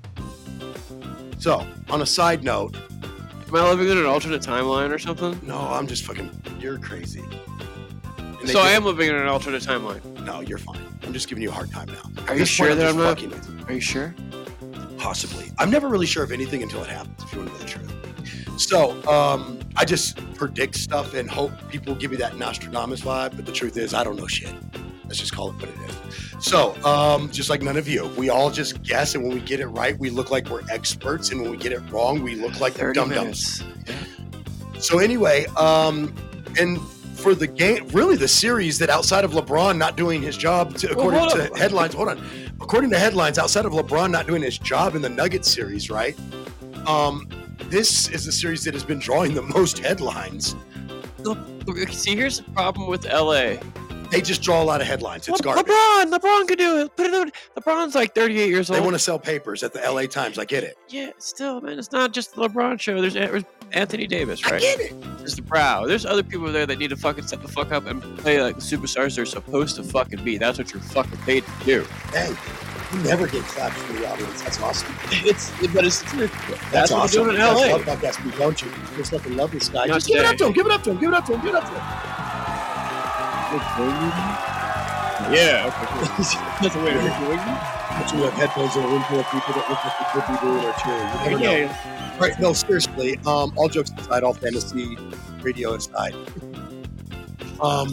So, on a side note, Am I living in an alternate timeline or something? no, I'm just fucking. You're crazy. And they So I just- am living in an alternate timeline. No, you're fine. I'm just giving you a hard time now. Are At you this sure point, that I'm I'm not? just fucking with you. Are you sure? Possibly. I'm never really sure of anything until it happens, if you want to know the truth. So, um, I just predict stuff and hope people give me that Nostradamus vibe, but the truth is, I don't know shit. Let's just call it what it is. So, um, just like none of you, we all just guess, and when we get it right, we look like we're experts, and when we get it wrong, we look like we're dum-dums. So anyway, um, and for the game, really the series that outside of LeBron not doing his job, to, according hold to on. headlines, hold on, according to headlines, outside of LeBron not doing his job in the Nuggets series, right? Um, this is the series that has been drawing the most headlines. Look, look, see, here's the problem with L A. They just draw a lot of headlines. It's Le- garbage. LeBron, LeBron could do it. Put it on. LeBron's like thirty-eight years They old. want to sell papers at the L A Times. I get it. Yeah, still, man, it's not just the LeBron show. There's, there's Anthony Davis, I right? get it. There's the Brow. There's other people there that need to fucking step the fuck up and play like the superstars they're supposed to fucking be. That's what you're fucking paid to do. Dang, you never get claps from the audience. That's awesome. It's, but it's, it's That's, that's what awesome. we're doing in L A. That's love about Gatsby, don't you? You just fucking love this guy. Not Just give it today. up to him. Give it up to him. Give it up to him. Give it up to him. Yeah, okay. That's the way to do it. But you have headphones in a room full of people that look like they could be doing or cheering. You never know. Yeah, Right? No, seriously. Um, all jokes aside, all fantasy radio aside. Um,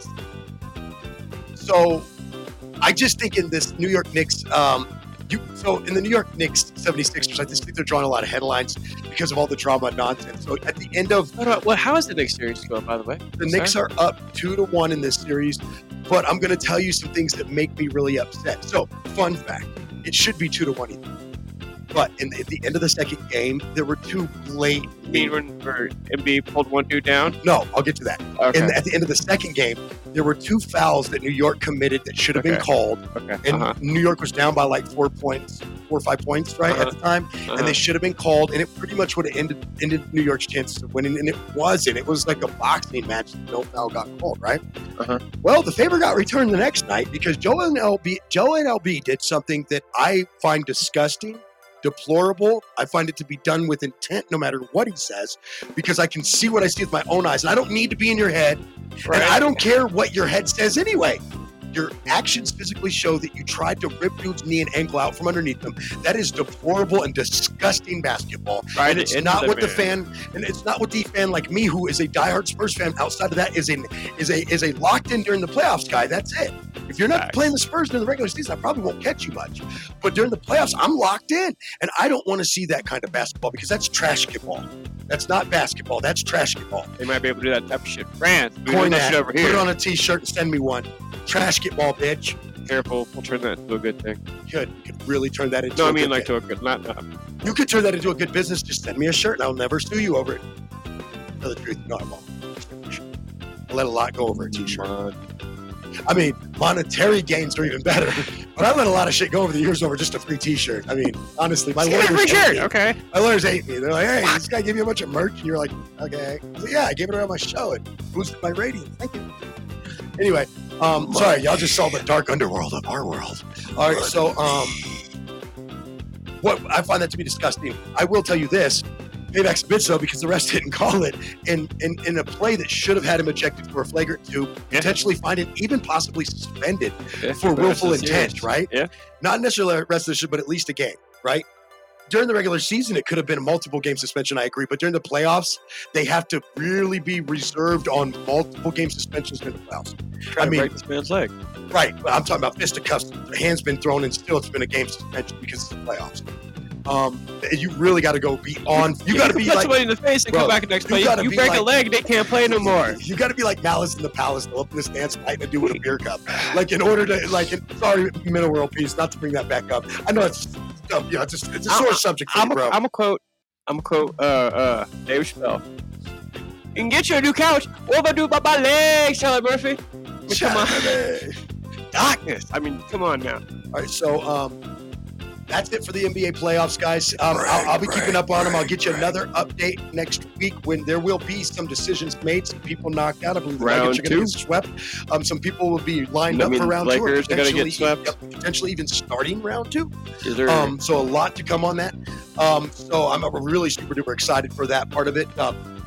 so I just think in this New York Knicks, um, you, so in the New York Knicks seventy-sixers, I just think they're drawing a lot of headlines because of all the drama and nonsense. So at the end of What about, well, how is the next series going, by the way? the Knicks are up two to one in this series, but I'm going to tell you some things that make me really upset. So, fun fact: it should be two to one either. But in the, at the end of the second game, there were two blatant. You mean when where M B pulled one dude down? No, I'll get to that. Okay. And at the end of the second game, there were two fouls that New York committed that should have been Okay. called. okay. And uh-huh. New York was down by like four points, four or five points, right, Uh-huh. at the time. uh-huh. And they should have been called, and it pretty much would have ended ended New York's chances of winning, and it wasn't. It was like a boxing match. No foul got called, right? Uh-huh. Well, the favor got returned the next night because Joe and L B, Joe and L B did something that I find disgusting, deplorable. I find it to be done with intent, no matter what he says, because I can see what I see with my own eyes, and I don't need to be in your head, Right. and I don't care what your head says anyway. Your actions physically show that you tried to rip dude's knee and ankle out from underneath them. That is deplorable and disgusting basketball. Right And it's into not the what the man. fan, and it's not what the fan like me, who is a diehard Spurs fan. Outside of that, is a is a is a locked in during the playoffs guy. That's it. If you're not Facts. playing the Spurs during the regular season, I probably won't catch you much. But during the playoffs, I'm locked in, and I don't want to see that kind of basketball because that's trash ball. That's not basketball. That's trash ball. They might be able to do that type of shit. France, we Coin do that that. shit over Put here. it on a T-shirt and send me one. Trash ball, bitch. Careful, we'll turn that into a good thing. Could you could really turn that into? No, a I mean good like thing. to a good, not, not You could turn that into a good business. Just send me a shirt, and I'll never sue you over it. Tell the truth, no, I won't. I let a lot go over a T-shirt. I mean, monetary gains are even better, but I let a lot of shit go over the years over just a free T-shirt. I mean, honestly, my lawyers free hate shirt. me. Okay. My lawyers hate me. They're like, "Hey, this guy gave you a bunch of merch," and you're like, "Okay." I was like, yeah, I gave it around my show. It boosted my rating. Thank you. Anyway, um, sorry, y'all just saw the dark underworld of our world. All right, so um, what I find that to be disgusting. I will tell you this. Payback's a bit so because the rest didn't call it in, in, in a play that should have had him ejected for a flagrant two, Yeah. potentially fined and even possibly suspended Yeah, for but willful it's intent, serious. right? Yeah. Not necessarily the rest of the shit, but at least a game, right? During the regular season, it could have been a multiple game suspension, I agree. But during the playoffs, they have to really be reserved on multiple game suspensions during the playoffs. Try I to mean- break this man's leg. Right. But I'm talking about fisticuffs. The hand's been thrown and still it's been a game suspension because it's the playoffs. Um, you really got to go beyond. You got to be punch like. somebody in the face and Bro, come back the next you play. You, gotta you be break a like- leg, they can't play no more. You got to be like Malice in the Palace, to open this dance fight and do with a beer cup. Like in order to like. In, sorry, middle world peace. Not to bring that back up. I know it's. Um, yeah, it's, just, it's a sore I'm- subject for I'm you, a, bro. I'm a quote. I'm a quote. Uh, uh, Dave Chappelle. You can get you a new couch. What am I do about my legs, Charlie Murphy? I mean, come on. Darkness. I mean, come on now. All right, so um, that's it for the N B A playoffs, guys. Um, I'll, I'll be keeping up on them. I'll get you another update next week when there will be some decisions made, some people knocked out. I believe the Round Nuggets are going to two. get swept. Um, some people will be lined I up mean, for round two. or Lakers are gonna get potentially- swept. yep, potentially even starting round two. Is there? Um, so a lot to come on that. Um, so I'm uh, really super duper excited for that part of it. Um,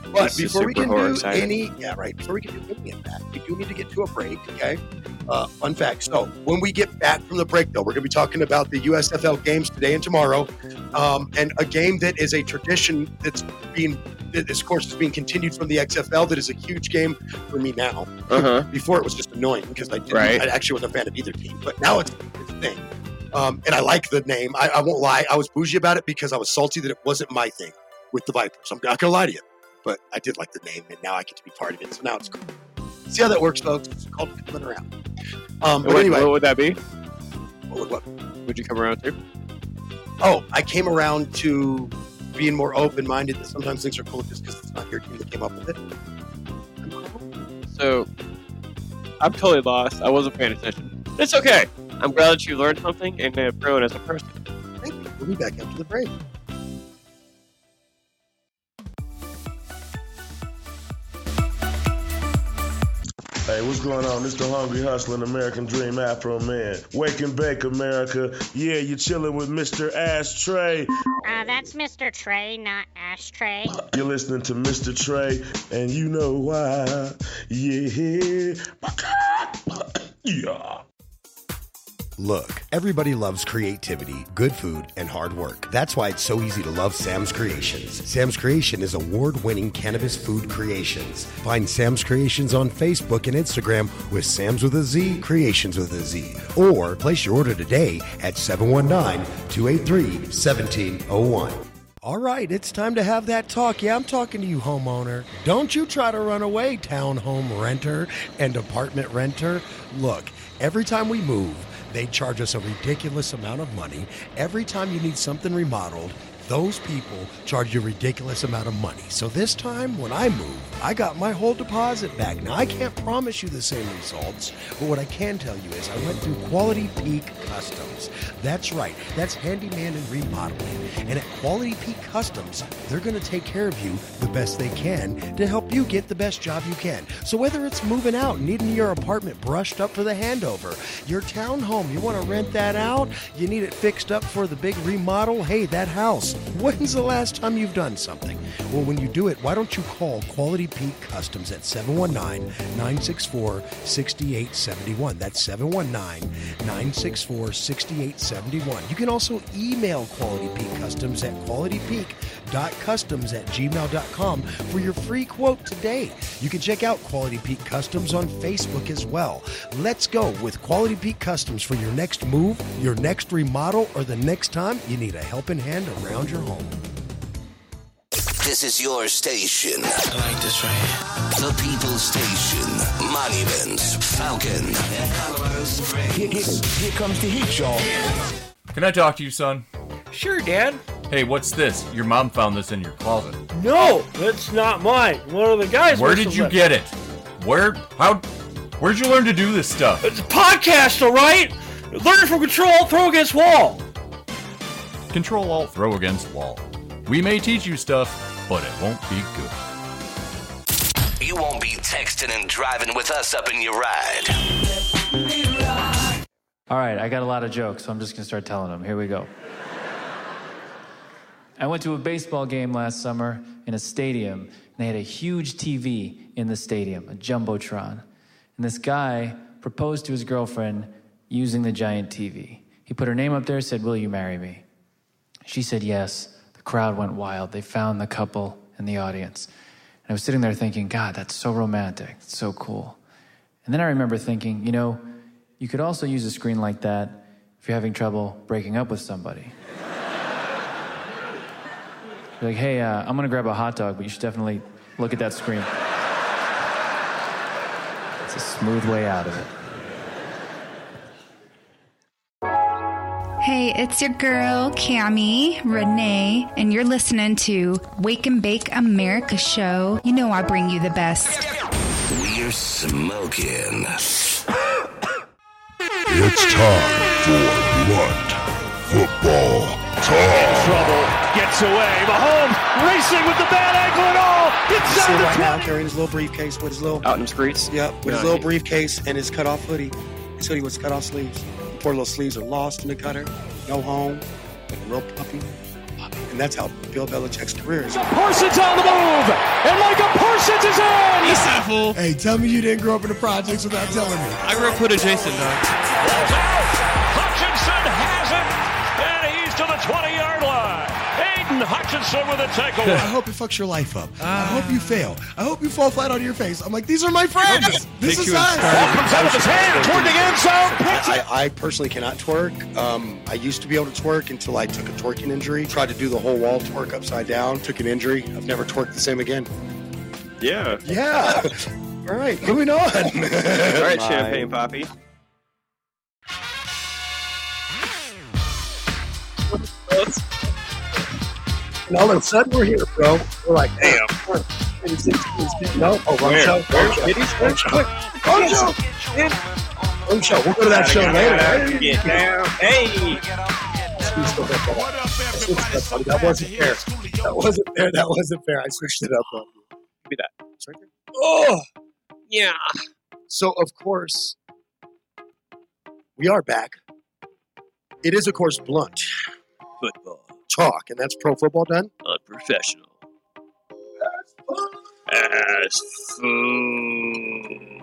But This is before we super can horror do exciting. any, yeah, right. Before we can do any of that, we do need to get to a break. Okay. Uh, fun fact. So when we get back from the break, though, we're going to be talking about the U S F L games today and tomorrow, um, and a game that is a tradition that's being, that this course is being continued from the X F L. That is a huge game for me now. Uh-huh. Before it was just annoying because I didn't, Right. I actually wasn't a fan of either team, but now it's, it's a thing. Um, and I like the name. I, I won't lie. I was bougie about it because I was salty that it wasn't my thing with the Vipers. I'm not going to lie to you, but I did like the name, and now I get to be part of it. So now it's cool. See how that works, folks. It's called coming around. Um, but what, anyway, what would that be? what, would- what? Would you come around to? Oh, I came around to being more open-minded that sometimes things are cool just because it's not your team that came up with it. So, I'm totally lost. I wasn't paying attention. It's okay. I'm glad that you learned something and have grown as a person. Thank you. We'll be back after the break. Hey, what's going on? Mister Hungry Hustling, American Dream Afro Man. Wake and bake, America. Yeah, you're chilling with Mister Ashtray. Uh, that's Mister Trey, not Ashtray. You're listening to Mister Trey, and you know why. Yeah. Yeah. Look, everybody loves creativity, good food, and hard work. That's why it's so easy to love Sam's Creations. Sam's Creation is award-winning cannabis food creations. Find Sam's Creations on Facebook and Instagram with Sam's with a Z, Creations with a Z. Or place your order today at seven one nine, two eight three, one seven zero one. All right, it's time to have that talk. Yeah, I'm talking to you, homeowner. Don't you try to run away, townhome renter and apartment renter. Look, every time we move, they charge us a ridiculous amount of money. Every time you need something remodeled, those people charge you a ridiculous amount of money. So this time, when I moved, I got my whole deposit back. Now, I can't promise you the same results, but what I can tell you is I went through Quality Peak Customs. That's right. That's handyman and remodeling. And at Quality Peak Customs, they're going to take care of you the best they can to help you get the best job you can. So whether it's moving out, needing your apartment brushed up for the handover, your townhome, you want to rent that out, you need it fixed up for the big remodel, hey, that house. When's the last time you've done something? Well, when you do it, why don't you call Quality Peak Customs at seven one nine, nine six four, six eight seven one. That's seven one nine, nine six four, six eight seven one. You can also email Quality Peak Customs at quality peak dot customs at gmail dot com for your free quote today. You can check out Quality Peak Customs on Facebook as well. Let's go with Quality Peak Customs for your next move, your next remodel, or the next time you need a helping hand around your home. This is your station. I like this right here. The People's Station. Monuments. Falcon. Here, here, here comes the heat, y'all. Can I talk to you, son? Sure, Dad. Hey, what's this? Your mom found this in your closet. No, that's not mine. One of the guys. Where must did have you left. get it? Where? How? Where'd you learn to do this stuff? It's a podcast, all right. Learn from Control Alt Throw Against Wall. Control Alt Throw Against Wall. We may teach you stuff, but it won't be good. You won't be texting and driving with us up in your ride. All right, I got a lot of jokes, so I'm just going to start telling them. Here we go. I went to a baseball game last summer in a stadium, and they had a huge T V in the stadium, a Jumbotron. And this guy proposed to his girlfriend using the giant T V. He put her name up there, said, "Will you marry me?" She said yes. The crowd went wild. They found the couple in the audience. And I was sitting there thinking, God, that's so romantic. It's so cool. And then I remember thinking, you know, you could also use a screen like that if you're having trouble breaking up with somebody. You're like, hey, uh, I'm going to grab a hot dog, but you should definitely look at that screen. It's a smooth way out of it. Hey, it's your girl, Cammie, Renee, and you're listening to Wake and Bake America Show. You know I bring you the best. We're smoking. It's time for Blunt Football Talk. Trouble gets away. Mahomes racing with the bad ankle and all. See Inside him the right now twenty. carrying his little briefcase with his little Out in the streets? Yep, with his No, little he- briefcase and his cut off hoodie. His hoodie was cut off sleeves. Poor little sleeves are lost in the gutter. No home. Like a little puppy. Puppy. And that's how Bill Belichick's career is. Parsons on the move, and Micah Parsons is in. He's that fool. Hey, tell me you didn't grow up in the projects without telling me. I grew up with adjacent, dog. Hutchinson has it, and he's to the twenty-yard line. Aiden Hutchinson with a takeaway. I hope it fucks your life up. Uh, I hope you fail. I hope you fall flat on your face. I'm like, these are my friends. This is us. Ball comes out of his hand toward the end zone. I, I personally cannot twerk. Um, I used to be able to twerk until I took a twerking injury. Tried to do the whole wall twerk upside down. Took an injury. I've never twerked the same again. Yeah. Yeah. All right, moving on. All right, My- Champagne Poppy. And all of a sudden, we're here, bro. We're like, damn. No, oh, wrong Where? show. Where? Wrong show. Did he switch? Wrong show. Wrong show. We'll go to that show later. Get down. Hey. That wasn't fair. That wasn't fair. That wasn't fair. I switched it up on you. Give me that. It's right there. Oh, yeah. So, of course, we are back. It is, of course, blunt Football. talk, and that's pro football done. Unprofessional. As food.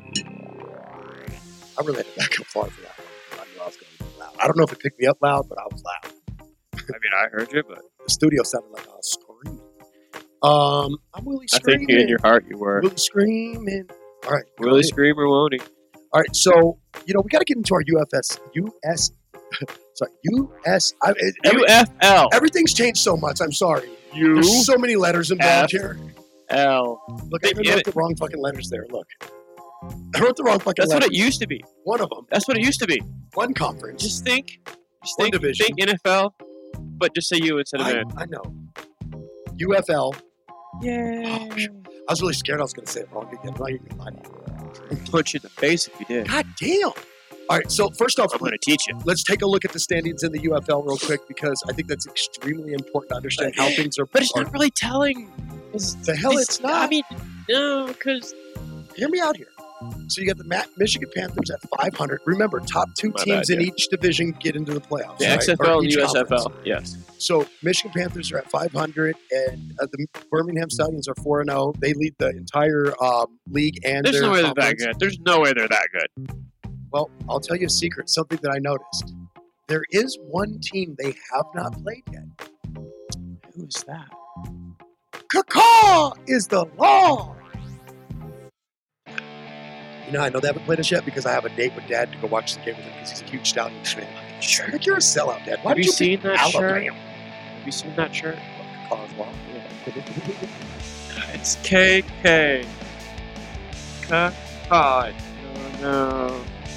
I really had to back up far for that one. I knew I was going to be loud. I don't know if it picked me up loud, but I was loud. I mean, I heard you, but The studio sounded like I was screaming. Um, I'm really I screaming. think in your heart you were. Really screaming. All right. go Really ahead. scream or won't he? All right. So, you know, we got to get into our U F S, U S, sorry, U S, I, it- every- U F L. Everything's changed so much. I'm sorry. U There's so many letters involved F- here. L. Look, I even Get wrote it. the wrong fucking letters there. Look. I wrote the wrong fucking That's letters. what it used to be. One of them. That's what it used to be. One conference. Just think. Just One think, division. think N F L, but just say U instead of I, N. I know. U F L. Yay. Oh, shit. I was really scared I was going to say it wrong again. I'm not even gonna lie to you. Punch you in the face if you did. God damn. All right, so first off, I'm going to teach you. let's take a look at the standings in the U F L real quick because I think that's extremely important to understand how things are. But it's are- not really telling. The hell it's not. I mean, no, because Hear me out here. So you got the Ma- Michigan Panthers at five hundred. Remember, top two My teams bad, in yeah. each division get into the playoffs. the right? X F Or L and each U S F L. conference. Yes. So Michigan Panthers are at five hundred, and uh, the Birmingham Stallions are four and zero. They lead the entire um, league and There's their no way they're that conference. good. There's no way they're that good. Well, I'll tell you a secret. Something that I noticed. There is one team they have not played yet. Who is that? Caw is the law. You know, I know they haven't played us yet because I have a date with Dad to go watch the game with him because he's a huge Stallions fan. Sure. Like you're a sellout, Dad. Why Have did you seen pick that shirt? Alabama? Have you seen that shirt? Caw's law. It's K K. God. Oh, no.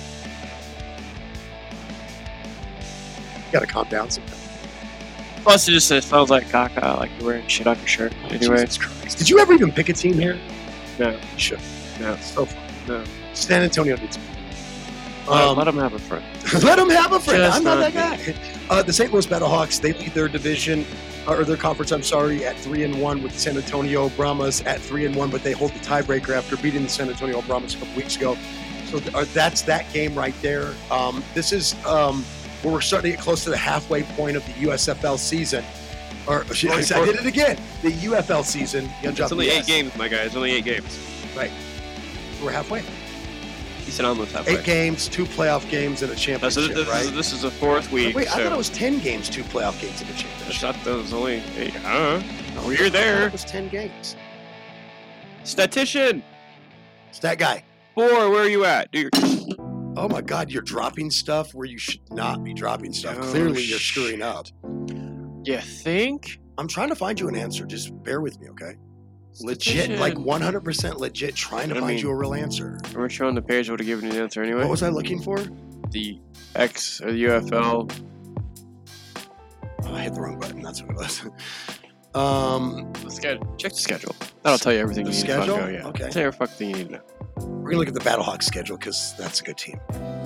You gotta calm down sometimes. Plus, it just it sounds like caca, like you're wearing shit off your shirt. Anyway. Jesus Christ. Did you ever even pick a team here? No. You should. No. So fun. No. San Antonio needs me. Um, let them have a friend. Let them have a friend. Just I'm not not that guy. Uh, the Saint Louis Battlehawks, they lead their division, or their conference, I'm sorry, at three and one with the San Antonio Brahmas at three and one, but they hold the tiebreaker after beating the San Antonio Brahmas a couple weeks ago. So th- uh, that's that game right there. Um, this is um, where we're starting to get close to the halfway point of the U S F L season. Or I did it again. The U F L season. It's only eight games, my guy. It's only eight games. Right. We're halfway. He said almost halfway. Eight games, two playoff games, and a Uh, so championship, this, right? is, this is the fourth week. Wait, I so thought it was ten games, two playoff games, and a I championship. thought that was only eight. Huh? No, Well, you're there. It was ten games. Statistician. Stat guy. Four. Where are you at? Do your. Oh my God, you're dropping stuff where you should not be dropping stuff. Oh, Clearly, you're sh- screwing up. You think? I'm trying to find you an answer. Just bear with me, okay? Legit, Statistician. like one hundred percent legit, trying to I find mean- you a real answer. We're showing the page would have given you an answer anyway. What was I looking for? the X or the U F L? Oh, I hit the wrong button. That's what it was. um, The schedule. Check the schedule. That'll tell you everything The you need schedule? to fucking know. Yeah. Okay. Tell you every fucking thing you need to know. we're gonna look at the Battlehawks schedule because that's a good team.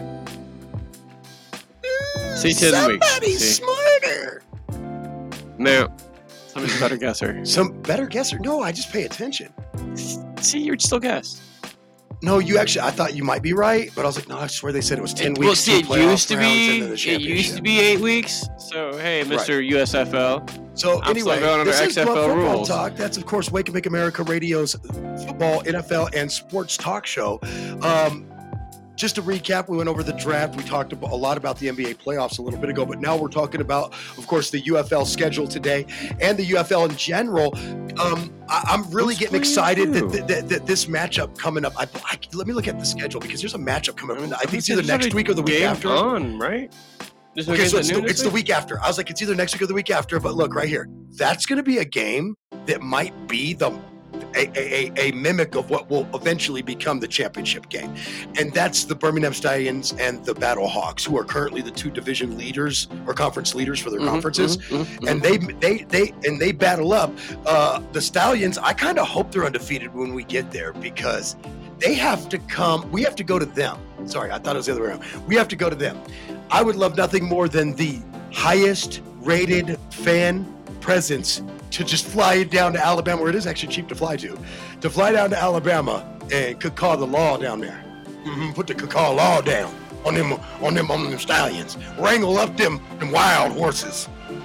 See ten weeks. Somebody's See. smarter. No. Somebody's a better guesser. Some better guesser. No, I just pay attention. See, you still guess. No, you actually. I thought you might be right, but I was like, no, I swear they said it was ten It- weeks. well, see, two it playoff used to rounds, be and then the it used championship. to be eight weeks. So hey, Mister U S F L, So I'm anyway, still going under this is X F L Football rules. Talk. That's of course Wake and Make America Radio's football, N F L, and sports talk show. Um, just to recap, we went over the draft. We talked about, a lot about the N B A playoffs a little bit ago, but now we're talking about, of course, the U F L schedule today and the U F L in general. Um, I, I'm really Who's getting playing excited who? that, that, that this matchup coming up. I, I, let me look at the schedule because there's a matchup coming up. I think it's either There's next already week or the week game after. on, right? There's no Okay, games so at it's, noon the, this it's the week after. I was like, it's either next week or the week after. But look right here, that's going to be a game that might be the a, a, a, a mimic of what will eventually become the championship game, and that's the Birmingham Stallions and the Battle Hawks, who are currently the two division leaders or conference leaders for their Mhm, conferences, mhm, mhm, and they they they and they battle up. Uh, the Stallions, I kind of hope they're undefeated when we get there because they have to come. We have to go to them. Sorry, I thought it was the other way around. We have to go to them. I would love nothing more than the highest rated fan presence to just fly down to Alabama, where it is actually cheap to fly to, to fly down to Alabama and caw the law down there. Mm-hmm, put the caw law down on them, on them, on them Stallions. Wrangle up them, them wild horses.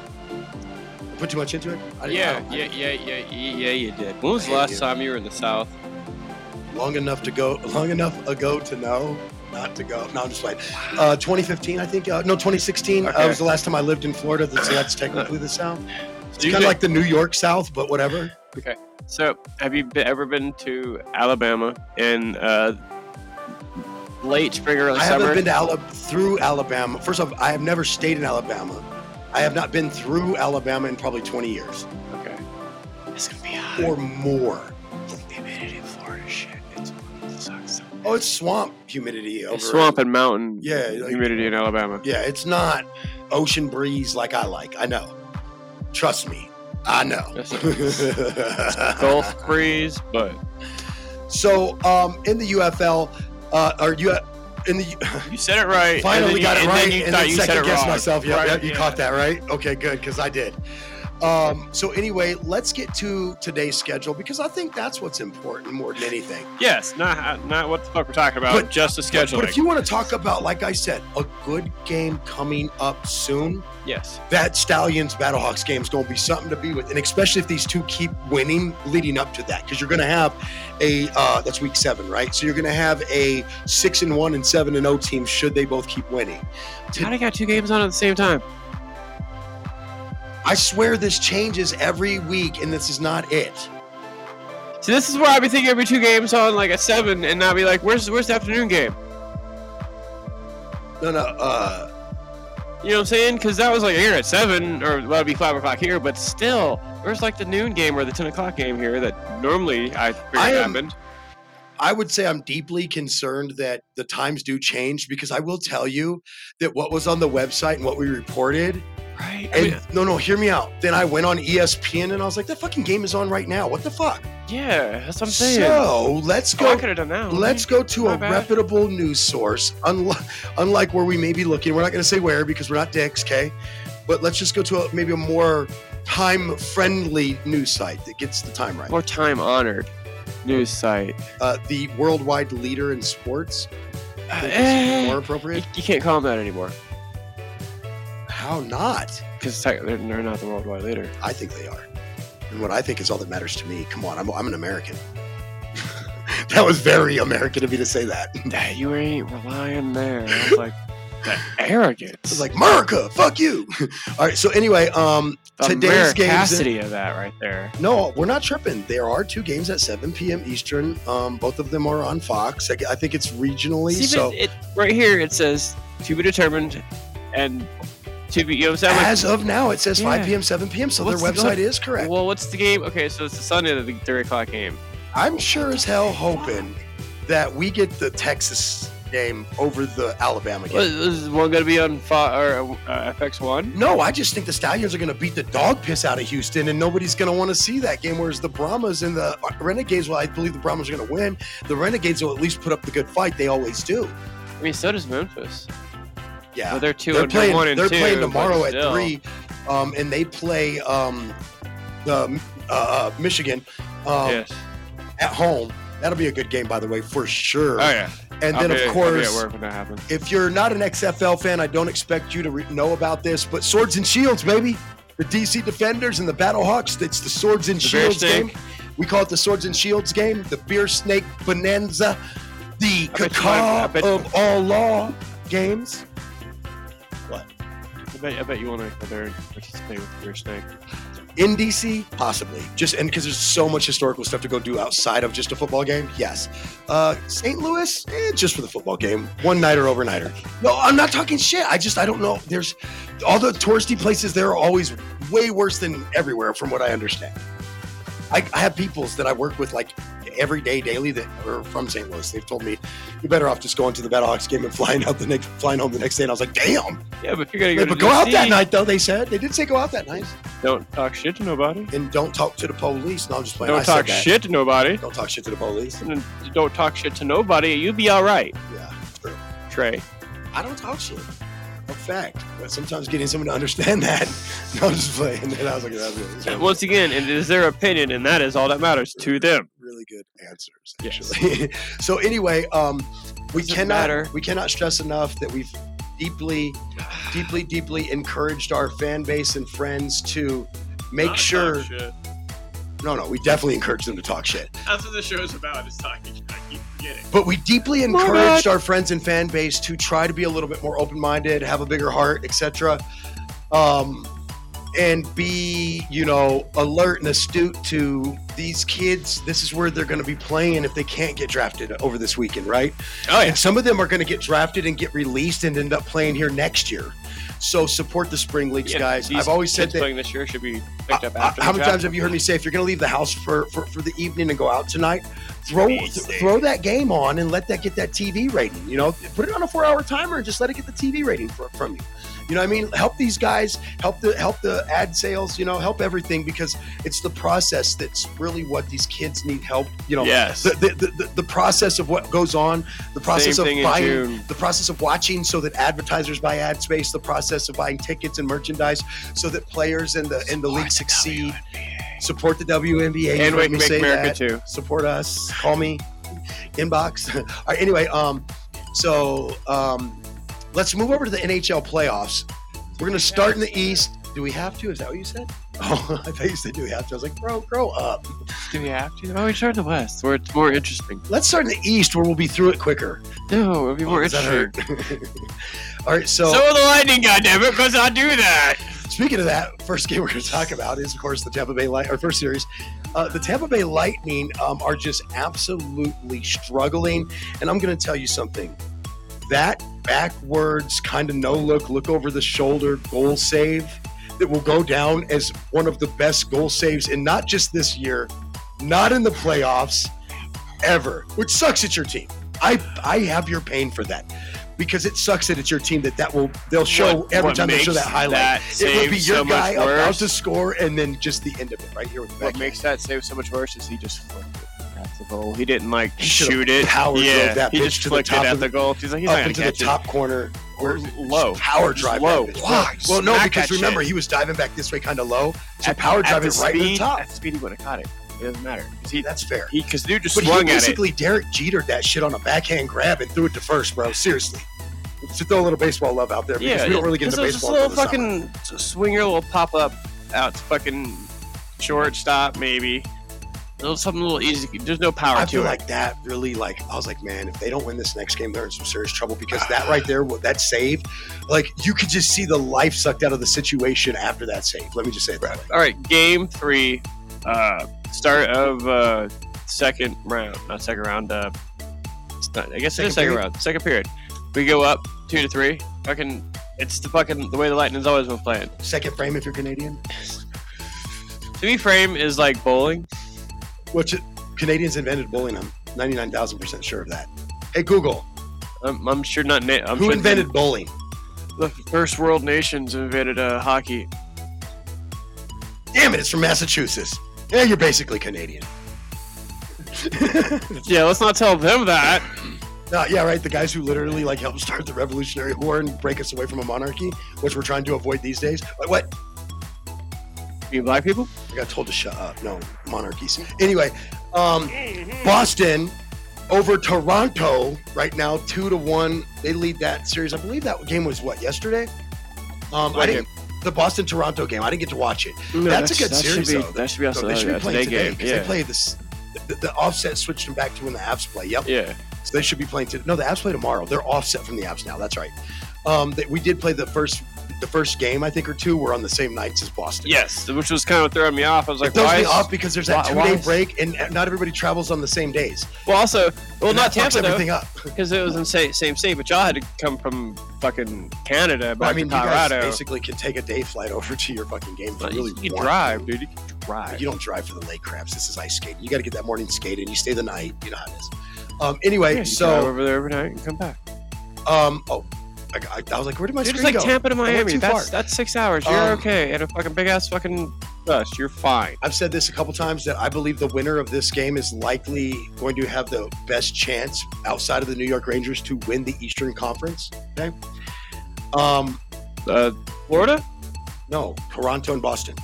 Put too much into it? I didn't- I Yeah, don't- I yeah, yeah, yeah, yeah, yeah, you did. When was the hate last you. time you were in the South? long enough to go, long enough ago to know not to go. No, I'm just playing. Uh, twenty fifteen, I think. Uh, no, twenty sixteen uh, Okay. was the last time I lived in Florida. That's, that's technically the South. It's you kind of did- like the New York South, but whatever. Okay. So, have you be- ever been to Alabama in uh, late spring, early I summer? haven't been to Alabama through Alabama. First off, I have never stayed in Alabama. I have not been through Alabama in probably twenty years. Okay. It's gonna be hot. Or more. The humidity in Florida, shit. It's, it sucks. Oh, it's swamp humidity over It's swamp and mountain Yeah, like- humidity in Alabama. Yeah, it's not ocean breeze like I like. I know. Trust me. I know. Gulf breeze, but So, um, in the U F L, uh, or you in the you said it right. finally and then got you, it and right, then you and thought then you said second it guessed wrong. myself. Yeah, Right, yeah, you yeah. caught that right. Okay, good, because I did. Um, so anyway, let's get to today's schedule because I think that's what's important more than anything. Yes, not not what the fuck we're talking about, But- just the scheduling. But if you want to talk about, like I said, a good game coming up soon, yes, that Stallions Battlehawks game is going to be something to be with, and especially if these two keep winning leading up to that, because you're going to have a uh, that's week seven, right? So you're going to have a six and one and seven and zero team should they both keep winning. how do you got two games on at the same time? I swear this changes every week, and this is not it. See, this is where I'd be thinking every two games on like a seven, and not be like, "Where's where's the afternoon game?" No, no. Uh, You know what I'm saying? Because that was like here at seven, or well, it'd be five o'clock here, but still, where's like the noon game or the ten o'clock game here that normally I figured I am- happened. I would say I'm deeply concerned that the times do change because I will tell you that what was on the website and what we reported. Right. I And mean, no, no, hear me out. Then I went on E S P N and I was like, that fucking game is on right now. What the fuck? yeah, that's what I'm saying. So let's Oh, I go. could have done that. Let's go to My a bad. reputable news source, unlike, unlike where we may be looking. We're not going to say where because we're not dicks, okay? But let's just go to a, maybe a more time-friendly news site that gets the time right. More time honored news site. Uh, the worldwide leader in sports. I think Eh. is more You, appropriate. you can't call them that anymore How not? because they're, they're not the worldwide leader. I think they are. And what I think is all that matters to me. Come on, I'm, I'm an American. That was very American of me to say that. That you ain't relying there. I was like, that arrogance. It's like, America, fuck you. All right, so anyway, um, today's games. Americacity of that right there. No, we're not tripping. There are two games at seven p.m. Eastern. Um, both of them are on Fox. I, I think it's regionally. See, so but it, right here it says to be determined and to be, you know what I'm saying? Like, as of now, it says five Yeah. p.m., seven p.m. So What's their the- website is correct. well, what's the game? Okay, so it's the Sunday, the three o'clock game. I'm sure as hell hoping that we get the Texas game over the Alabama game. Was, is one going to be on Fo- or uh, F X one? No, I just think the Stallions are going to beat the dog piss out of Houston, and nobody's going to want to see that game. Whereas the Brahmas and the Renegades, well, I believe the Brahmas are going to win. The Renegades will at least put up the good fight. They always do. I mean, so does Memphis. Yeah, Well, they're two they're and playing. one and they're two, playing but tomorrow at still. three, um, and they play um, the uh, Michigan um, Yes. at home. That'll be a good game, by the way, for sure. Oh yeah. And I'll then, be- of I'll be course, at work when that happens. if you're not an X F L fan, I don't expect you to re- know about this, but Swords and Shields, baby. The D C Defenders and the Battlehawks. It's the Swords and The Beer Shields Snake. game. We call it the Swords and Shields game. The Beer Snake Bonanza. The I bet you Cacaw might- I bet- of all law games. What? I bet, I bet you want to go there and participate with your snake. In D C, possibly. Just and because there's so much historical stuff to go do outside of just a football game. Yes. Uh, Saint Louis, eh, just for the football game, one nighter, overnighter. No, I'm not talking shit. I just I don't know. There's all the touristy places there are always way worse than everywhere, from what I understand. I, I have peoples that I work with like every day, daily, that are from Saint Louis. They've told me you're better off just going to the Battlehawks game and flying out the next, flying home the next day. And I was like, damn. Yeah, but if you're gonna go, Yeah, to but go out D C, that night though. They said they did say go out that night. Don't talk shit to nobody. And don't talk to the police. No, I'm just playing. Don't I said talk that. shit to nobody. Don't talk shit to the police. And then don't talk shit to nobody. You'll be all right. Yeah, true. Trey. I don't talk shit. A fact. But sometimes getting someone to understand that. No, I'm just playing. And I was like, that's really, And once again, it is their opinion, and that is all that matters to them. really good answers, actually. So anyway, um, we Doesn't cannot matter. we cannot stress enough that we've deeply, deeply, deeply encouraged our fan base and friends to make Not sure. talk shit. No, no, we definitely encourage them to talk shit. That's what the show's about, is talking shit. I keep forgetting. But we deeply My encouraged bad. our friends and fan base to try to be a little bit more open-minded, have a bigger heart, et cetera. Um, and be, you know, alert and astute to these kids. This is where they're going to be playing if they can't get drafted over this weekend, right? Oh, yeah. And some of them are going to get drafted and get released and end up playing here next year. So support the spring leagues, Yeah, guys. these I've always said kids that. playing this year should be picked up Uh, after how the many draft. times have you heard me say, if you're going to leave the house for, for, for the evening and go out tonight, throw th- Easy. throw that game on and let that get that T V rating. You know, put it on a four-hour timer and just let it get the T V rating for, from you. You know what I mean? Help these guys, help the help the ad sales, you know, help everything, because it's the process that's really what these kids need help. You know, Yes. the, the, the, the process of what goes on, the process Same of thing in buying, June. the process of watching so that advertisers buy ad space, the process of buying tickets and merchandise so that players in the in the league succeed. Support the W N B A. And You've heard Wake me and Bake say America that. too. Support us. Call me. Inbox. All right. Anyway, um, so um, let's move over to the N H L playoffs. We're gonna start in the East. Do we have to? Is that what you said? Oh, I thought you said do we have to. I was like, bro, grow up. Do we have to? Oh, we start in the West, where it's more interesting. Let's start in the East, where we'll be through it quicker. No, it'll be more Oh, does that interesting. hurt? All right. So, So will the Lightning, goddammit, because I do that. speaking of that, first game we're going to talk about is, of course, the Tampa Bay Light. Our first series, uh, the Tampa Bay Lightning um, are just absolutely struggling. And I'm going to tell you something. That backwards kind of no look, look over the shoulder goal save that will go down as one of the best goal saves in not just this year, not in the playoffs, ever. Which sucks at your team. I I have your pain for that. Because it sucks that it's your team that that will they'll show What- every what time they show makes that highlight. that It will be save your so much guy about worse? to score and then just the end of it right here with the What back. makes that save so much worse is he just flicked it at the goal. He didn't like He should've shoot it. power drove yeah, that he bitch just to the flicked top it at of the the- goal. He's like, he's not up gonna into the catch it. top corner Or low. power Just drive low. that bitch. Why? Well, no, Smack because that remember shit. he was diving back this way kind of low, so At- power at drive the it right to the speed- top. At the speed he would have caught it. It doesn't matter. 'Cause He, That's fair. he, because dude just But he swung at it. basically Derek Jetered that shit on a backhand grab and threw it to first, bro. Seriously. To throw a little baseball love out there because Yeah, we don't really get into just a baseball. little until the fucking summer. swing your little pop up out to fucking shortstop maybe. A little something a little easy. There's no power I to feel it. like that really, like, I was like, man, if they don't win this next game, they're in some serious trouble because that right there, that save, like, you could just see the life sucked out of the situation after that save. Let me just say it that way. All right, game three, uh, start of uh, second round, not second round. Uh, it's not, I guess Second it is second period? round, second period. We go up two to three. Fucking, it's the fucking the way the Lightning's always been playing. Second frame if you're Canadian. To me, frame is like bowling. Which Canadians invented bowling. I'm ninety-nine thousand percent sure of that. Hey, Google. I'm, I'm sure not. Na- I'm Who sure invented bowling? The first world nations invented uh, hockey. Damn it, it's from Massachusetts. Yeah, you're basically Canadian. Yeah, let's not tell them that. No, yeah, right. The guys who literally like helped start the Revolutionary War and break us away from a monarchy, which we're trying to avoid these days. What? what? You black people? I got told to shut up. No, monarchies. Anyway, um, Boston over Toronto right now, two to one. They lead that series. I believe that game was what yesterday. Um, I What didn't. the Boston Toronto game. I didn't get to watch it. No, that's, that's a good that series. Should be, though. That should be also so they should be that's playing a today game. because Yeah. they play this. The, the offset switched them back to when the Avs play. Yep. Yeah. So they should be playing today. No, the Avs play tomorrow. They're offset from the Avs now. That's right. Um, they, we did play the first. The first game, I think, or two were on the same nights as Boston. Yes, which was kind of throwing me off. I was like, it throws why me is, off because there's that why, two-day why is, break, and not everybody travels on the same days. Well, also, well, and not that fucks Tampa everything though, up because it was in same, same state, but y'all had to come from fucking Canada back well, I mean, to Colorado. you guys basically can take a day flight over to your fucking game. If you really you can want drive, to. dude. You can drive. You don't drive for the lake crabs. This is ice skating. You got to get that morning skate in. You stay the night. You know how it is. Um, anyway, Yeah, you so drive over there every night and come back. Um, oh. I, I was like, where did my Dude, screen it's like go? Tampa to I went Miami. too That's far. that's six hours. You're Um, okay. And a fucking big ass fucking bus. You're fine. I've said this a couple times that I believe the winner of this game is likely going to have the best chance outside of the New York Rangers to win the Eastern Conference. Okay. Um, uh, Florida? No, Toronto and Boston.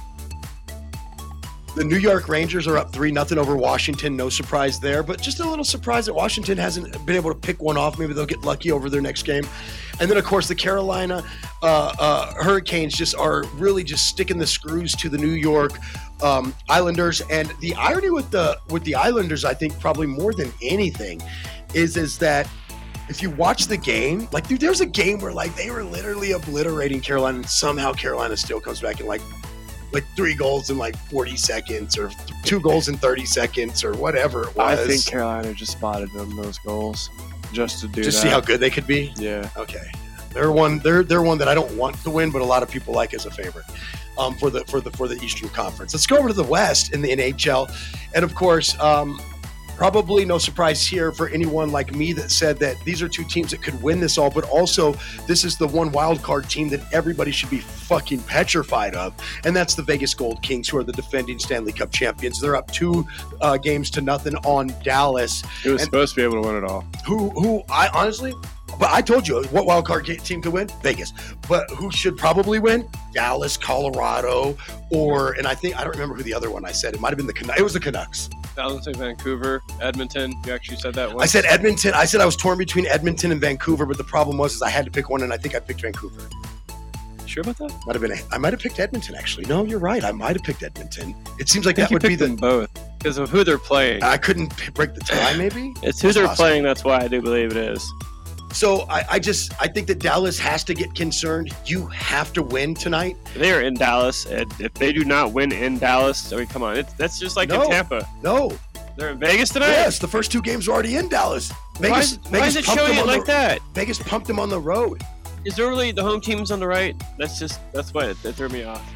The New York Rangers are up three nothing over Washington. No surprise there, but just a little surprise that Washington hasn't been able to pick one off. Maybe they'll get lucky over their next game. And then, of course, the Carolina uh, uh, Hurricanes just are really just sticking the screws to the New York um, Islanders. And the irony with the with the Islanders, I think, probably more than anything, is is that if you watch the game, like, dude, there was a game where like they were literally obliterating Carolina, and somehow Carolina still comes back and like. like three goals in like forty seconds or two goals in thirty seconds or whatever it was. I think Carolina just spotted them those goals just to do Just that. see how good they could be. Yeah. Okay. They're one. They're they're one that I don't want to win, but a lot of people like as a favorite um, for the for the for the Eastern Conference. Let's go over to the West in the N H L, and of course, um, probably no surprise here for anyone like me that said that these are two teams that could win this all, but also this is the one wild card team that everybody should be fucking petrified of, and that's the Vegas Gold Kings, who are the defending Stanley Cup champions. They're up two uh, games to nothing on Dallas. It was And supposed to be able to win it all. Who who I honestly. But I told you what wild card team could win? Vegas. But who should probably win? Dallas, Colorado, or and I think I don't remember who the other one I said. It might have been the Canucks. It was the Canucks. I was gonna say Vancouver, Edmonton. You actually said that one. I said Edmonton. I said I was torn between Edmonton and Vancouver, but the problem was is I had to pick one, and I think I picked Vancouver. Sure about that? Might have been. I might have picked Edmonton actually. No, you're right. I might have picked Edmonton. It seems like I think that you would be picked the them both because of who they're playing. I couldn't p- break the tie. Maybe It's who That's they're possible. playing. That's why I do believe it is. So I, I just I think that Dallas has to get concerned. You have to win tonight. They are in Dallas, and if they do not win in Dallas, I mean, come on, it's, that's just like No. in Tampa. No. They're in Vegas tonight. Yes, the first two games are already in Dallas. Vegas, Why is, why Vegas is it pumped showing them it on like the, that? Vegas pumped them on the road. Is there really the home team's on the right? That's just that's what it, it threw me off.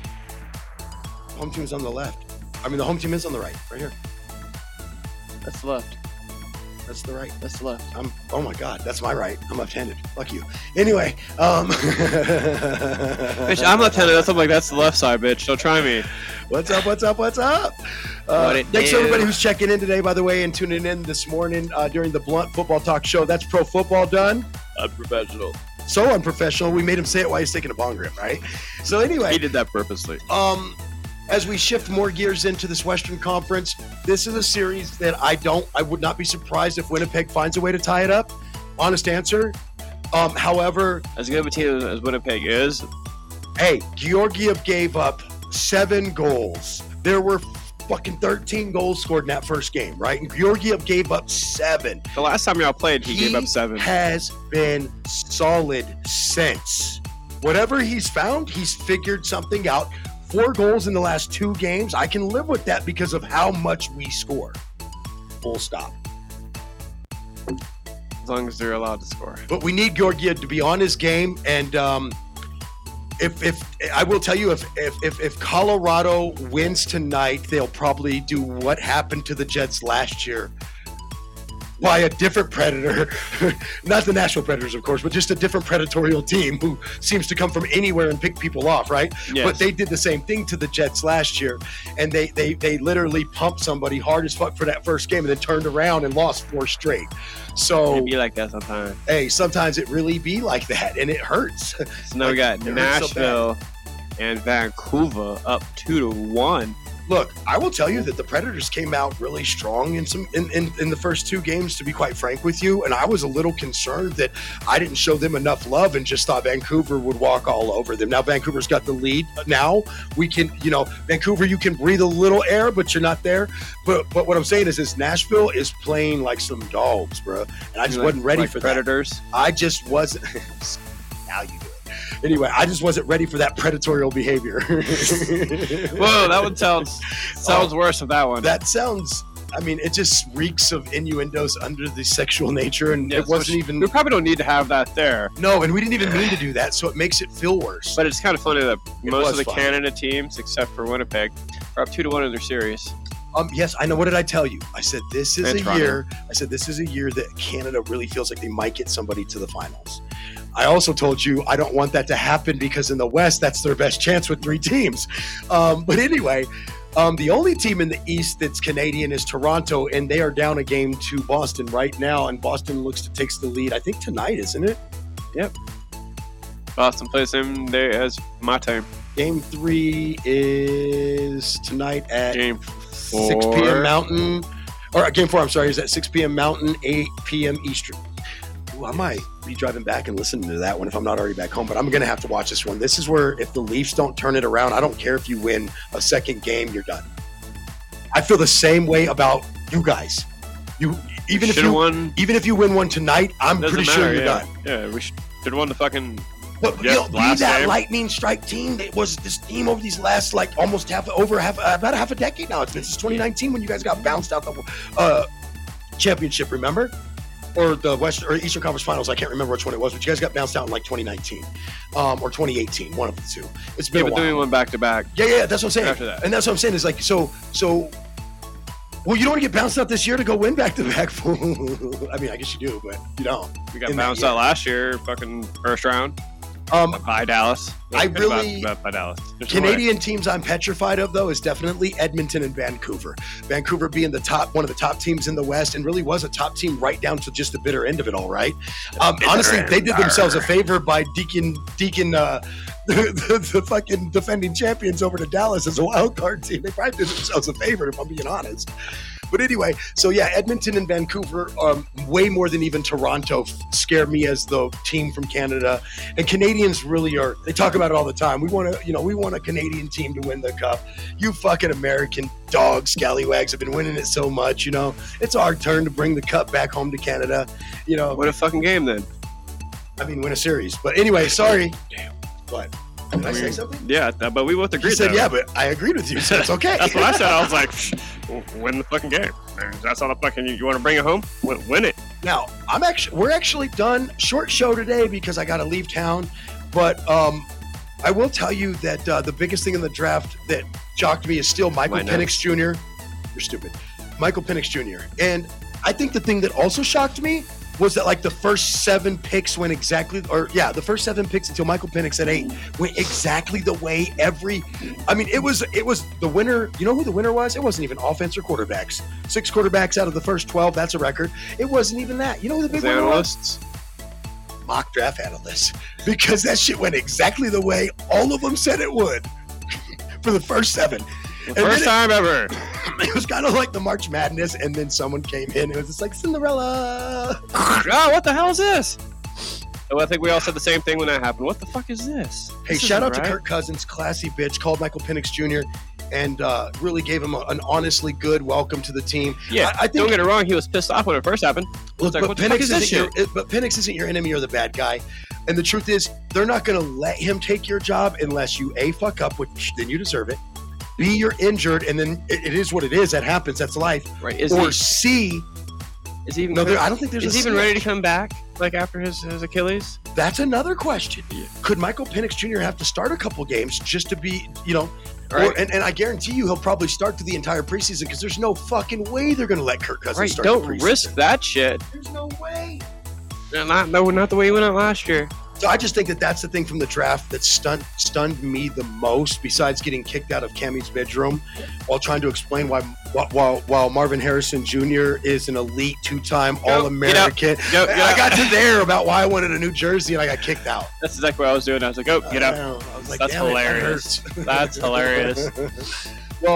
Home team is on the left. I mean, the home team is on the right, right here. That's the left. That's the right. That's the left. I'm. Oh my God, that's my right. I'm left-handed. Fuck you. Anyway, um, Bitch, I'm left-handed. That's I'm like that's the left side, bitch. Don't try me. What's up? What's up? What's up? Uh, What it thanks do? to everybody who's checking in today, by the way, and tuning in this morning uh, during the Blunt Football Talk Show. That's pro football done. Unprofessional. So unprofessional. We made him say it while he's taking a bong rip, right? So anyway, He did that purposely. Um, as we shift more gears into this Western Conference, this is a series that I don't, I would not be surprised if Winnipeg finds a way to tie it up. Honest answer. Um, however, As good of a team as Winnipeg is, hey, Georgiev gave up seven goals. There were fucking thirteen goals scored in that first game, right? And Georgiev gave up seven. the last time y'all played, he, gave up seven. Has been solid since. Whatever he's found, he's figured something out. Four goals in the last two games. I can live with that because of how much we score. Full stop. As long as they're allowed to score. But we need Georgiev to be on his game, and um, if if I will tell you, if if if, if Colorado wins tonight, they'll probably do what happened to the Jets last year. By a different predator, not the Nashville Predators, of course, but just a different predatorial team who seems to come from anywhere and pick people off, right? Yes. But they did the same thing to the Jets last year, and they they they literally pumped somebody hard as fuck for that first game, and then turned around and lost four straight. So It'd be like that sometimes. hey, sometimes it really be like that, and it hurts. So now we got It hurts so Nashville and Vancouver up two to one. Look, I will tell you that the Predators came out really strong in some in, in, in the first two games, to be quite frank with you. And I was a little concerned that I didn't show them enough love and just thought Vancouver would walk all over them. Now Vancouver's got the lead. Now we can, you know, Vancouver, you can breathe a little air, but you're not there. But but what I'm saying is, is Nashville is playing like some dogs, bro. And I just like, wasn't ready like for Predators. that. I just wasn't. Now you do it. Anyway, I just wasn't ready for that predatorial behavior. Whoa, that one sounds sounds oh, worse than that one. That sounds, I mean, it just reeks of innuendos under the sexual nature, and yes, it wasn't even... We probably don't need to have that there. No, and we didn't even mean to do that, so it makes it feel worse. But it's kind of funny that It most was of the fun. Canada teams, except for Winnipeg, are up two to one in their series. Um, yes, I know. What did I tell you? I said this is And a Toronto. year. I said this is a year that Canada really feels like they might get somebody to the finals. I also told you I don't want that to happen because in the West, that's their best chance with three teams. Um, but anyway, um, the only team in the East that's Canadian is Toronto, and they are down a game to Boston right now. And Boston looks to takes the lead. I think tonight, isn't it? Yep. Boston plays same day as my time. Game three is tonight at Game six p.m. Mountain. Or uh, game four, I'm sorry, is at six p.m. Mountain, eight p.m. Eastern. Ooh, I might be driving back and listening to that one if I'm not already back home, but I'm going to have to watch this one. This is where if the Leafs don't turn it around, I don't care if you win a second game, you're done. I feel the same way about you guys. You even if Should've you won. even if you win one tonight, I'm Doesn't pretty matter, sure you're yeah. done. Yeah, we should have won the fucking. But yeah, you know, be last that game. lightning strike team that was this team over these last like almost half over half about half a decade now. It's been since twenty nineteen when you guys got bounced out the uh, championship. Remember? Or the Western or Eastern Conference Finals. I can't remember which one it was, but you guys got bounced out in like twenty nineteen um, or twenty eighteen, one of the two. It's been Yeah, a but while. then we went back to back. Yeah, yeah, that's what I'm saying. After that. And that's what I'm saying is like, so, so, well, you don't want to get bounced out this year to go win back to back. I mean, I guess you do, but you don't. We got In that bounced year. out last year, fucking first round. Um, by Dallas. I Got really- bounced by Dallas. There's no way. Canadian teams I'm petrified of, though, is definitely Edmonton and Vancouver. Vancouver being the top, one of the top teams in the West, and really was a top team right down to just the bitter end of it all, right? Um, honestly, they did themselves a favor by Deacon, Deacon, uh, the, the, the fucking defending champions over to Dallas as a wild card team. They probably did themselves a favor, if I'm being honest. But anyway, so yeah, Edmonton and Vancouver, um, way more than even Toronto, scare me as the team from Canada. And Canadians really are, they talk about it all the time. We want to, you know, we want a Canadian team to win the cup. You fucking American dog scallywags have been winning it so much, you know. It's our turn to bring the cup back home to Canada, you know. What a fucking game then. I mean, win a series. But anyway, sorry. Damn. What? Did I say something? Yeah, th- but we both agreed. You said, though. yeah, but I agreed with you, so it's okay. That's what I said. I was like, win the fucking game. That's all the fucking. You, you want to bring it home? Win, win it. Now, I'm actually we're actually done. Short show today because I got to leave town. But um, I will tell you that uh, the biggest thing in the draft that shocked me is still Michael Why not? Penix Junior You're stupid. Michael Penix Junior And I think the thing that also shocked me was that like the first seven picks went exactly, or yeah, the first seven picks until Michael Penix at eight went exactly the way every, I mean, it was, it was the winner. You know who the winner was? It wasn't even offense or quarterbacks. Six quarterbacks out of the first twelve. That's a record. It wasn't even that. You know who the big The winner analysts. was? Mock draft analysts. Because that shit went exactly the way all of them said it would for the first seven. The first time ever. It was kind of like the March Madness, and then someone came in. It was just like Cinderella. Oh, what the hell is this? So I think we all said the same thing when that happened. What the fuck is this? Hey, This shout isn't out to right. Kirk Cousins, classy bitch, called Michael Penix Junior and uh, really gave him a, an honestly good welcome to the team. Yeah, I, I think. don't get it wrong. He was pissed off when it first happened. Look, It's like, but, what the fuck Penix is this isn't your, shit? it- but Penix isn't your enemy or the bad guy. And the truth is, they're not going to let him take your job unless you A, fuck up, which then you deserve it. B, you're injured, and then it, it is what it is. That happens. That's life. Right? Is or he, C, is he even? no, there, come- I don't think there's is a he even C. ready to come back? Like after his, his Achilles? That's another question. Could Michael Penix Junior have to start a couple games just to be, you know, Right. or, and, and I guarantee you he'll probably start to the entire preseason because there's no fucking way they're going to let Kirk Cousins Right. start Don't the preseason. risk that shit. There's no way. Yeah, Not no, not the way he went out last year. So I just think that that's the thing from the draft that stunned stunned me the most, besides getting kicked out of Cammy's bedroom while trying to explain why while while Marvin Harrison Junior is an elite two-time Go, All-American. get out, go, get I out. got to there about why I wanted a New Jersey and I got kicked out. That's exactly what I was doing. I was like, oh, get I up. know. I was like, That's damn it, that hilarious. hurts. That's hilarious. Well,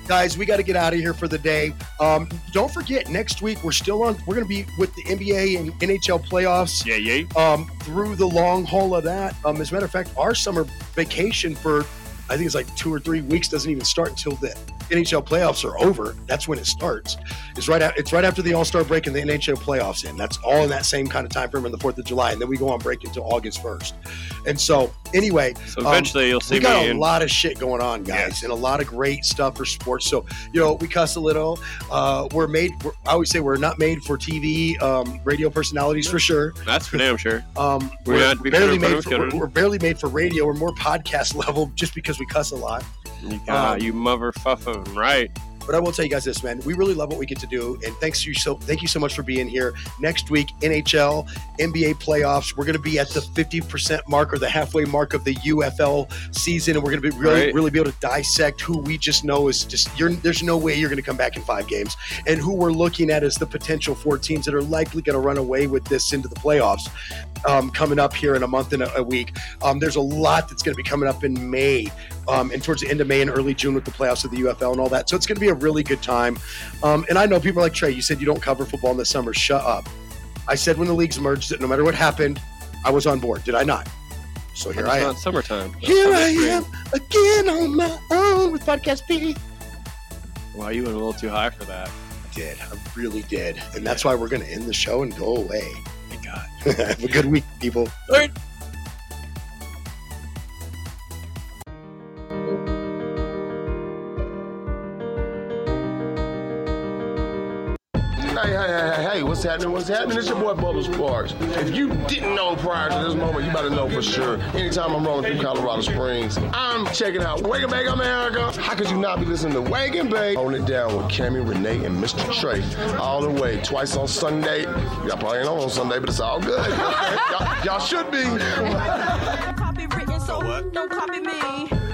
guys, we got to get out of here for the day. Um, don't forget, next week we're still on. We're going to be with the N B A and N H L playoffs. Yeah, yeah. Um, through the long haul of that. Um, as a matter of fact, our summer vacation for, I think it's like two or three weeks, doesn't even start until the N H L playoffs are over. That's when it starts. It's right, at, it's right after the All-Star break and the N H L playoffs end. That's all in that same kind of time frame on the fourth of July. And then we go on break until August first. And so, anyway. So eventually um, you'll see we got me a in. lot of shit going on, guys, Yes. and a lot of great stuff for sports. So, you know, we cuss a little. Uh, we're made, we're, I always say we're not made for T V, um, radio personalities for sure. That's for damn sure. Um, We're we're, not- we barely couldn't made put for, it- we're, we're barely made for radio. We're more podcast level just because we cuss a lot. Ah, Um, you motherfucking right. But I will tell you guys this, man. We really love what we get to do, and thanks you so thank you so much for being here. Next week, N H L, N B A playoffs. We're going to be at the fifty percent mark or the halfway mark of the U F L season, and we're going to be really, Right. really be able to dissect who we just know is just. You're, there's no way you're going to come back in five games, and who we're looking at as the potential four teams that are likely going to run away with this into the playoffs. Um, coming up here in a month and a, a week. Um, there's a lot that's going to be coming up in May um, and towards the end of May and early June with the playoffs of the U F L and all that. So it's going to be a really good time. Um, and I know people are like, Trey, you said you don't cover football in the summer. Shut up. I said when the leagues merged that no matter what happened, I was on board. Did I not? So here It's I am. not summertime. Here I am again on my own with Podcast P. Wow, you went a little too high for that. I did. I really did. And that's why we're going to end the show and go away. Thank God. Have a good week, people. All right. Hey, hey, hey, hey, hey, what's happening? What's happening? It's your boy Bubba Sparks. If you didn't know prior to this moment, you better know for sure. Anytime I'm rolling through Colorado Springs, I'm checking out Wake and Bake America. How could you not be listening to Wake and Bake? Holding it down with Cammy, Renee, and Mister Trey. All the way, twice on Sunday. Y'all probably ain't on on Sunday, but it's all good. y'all, y'all should be. Copy written, so don't copy me.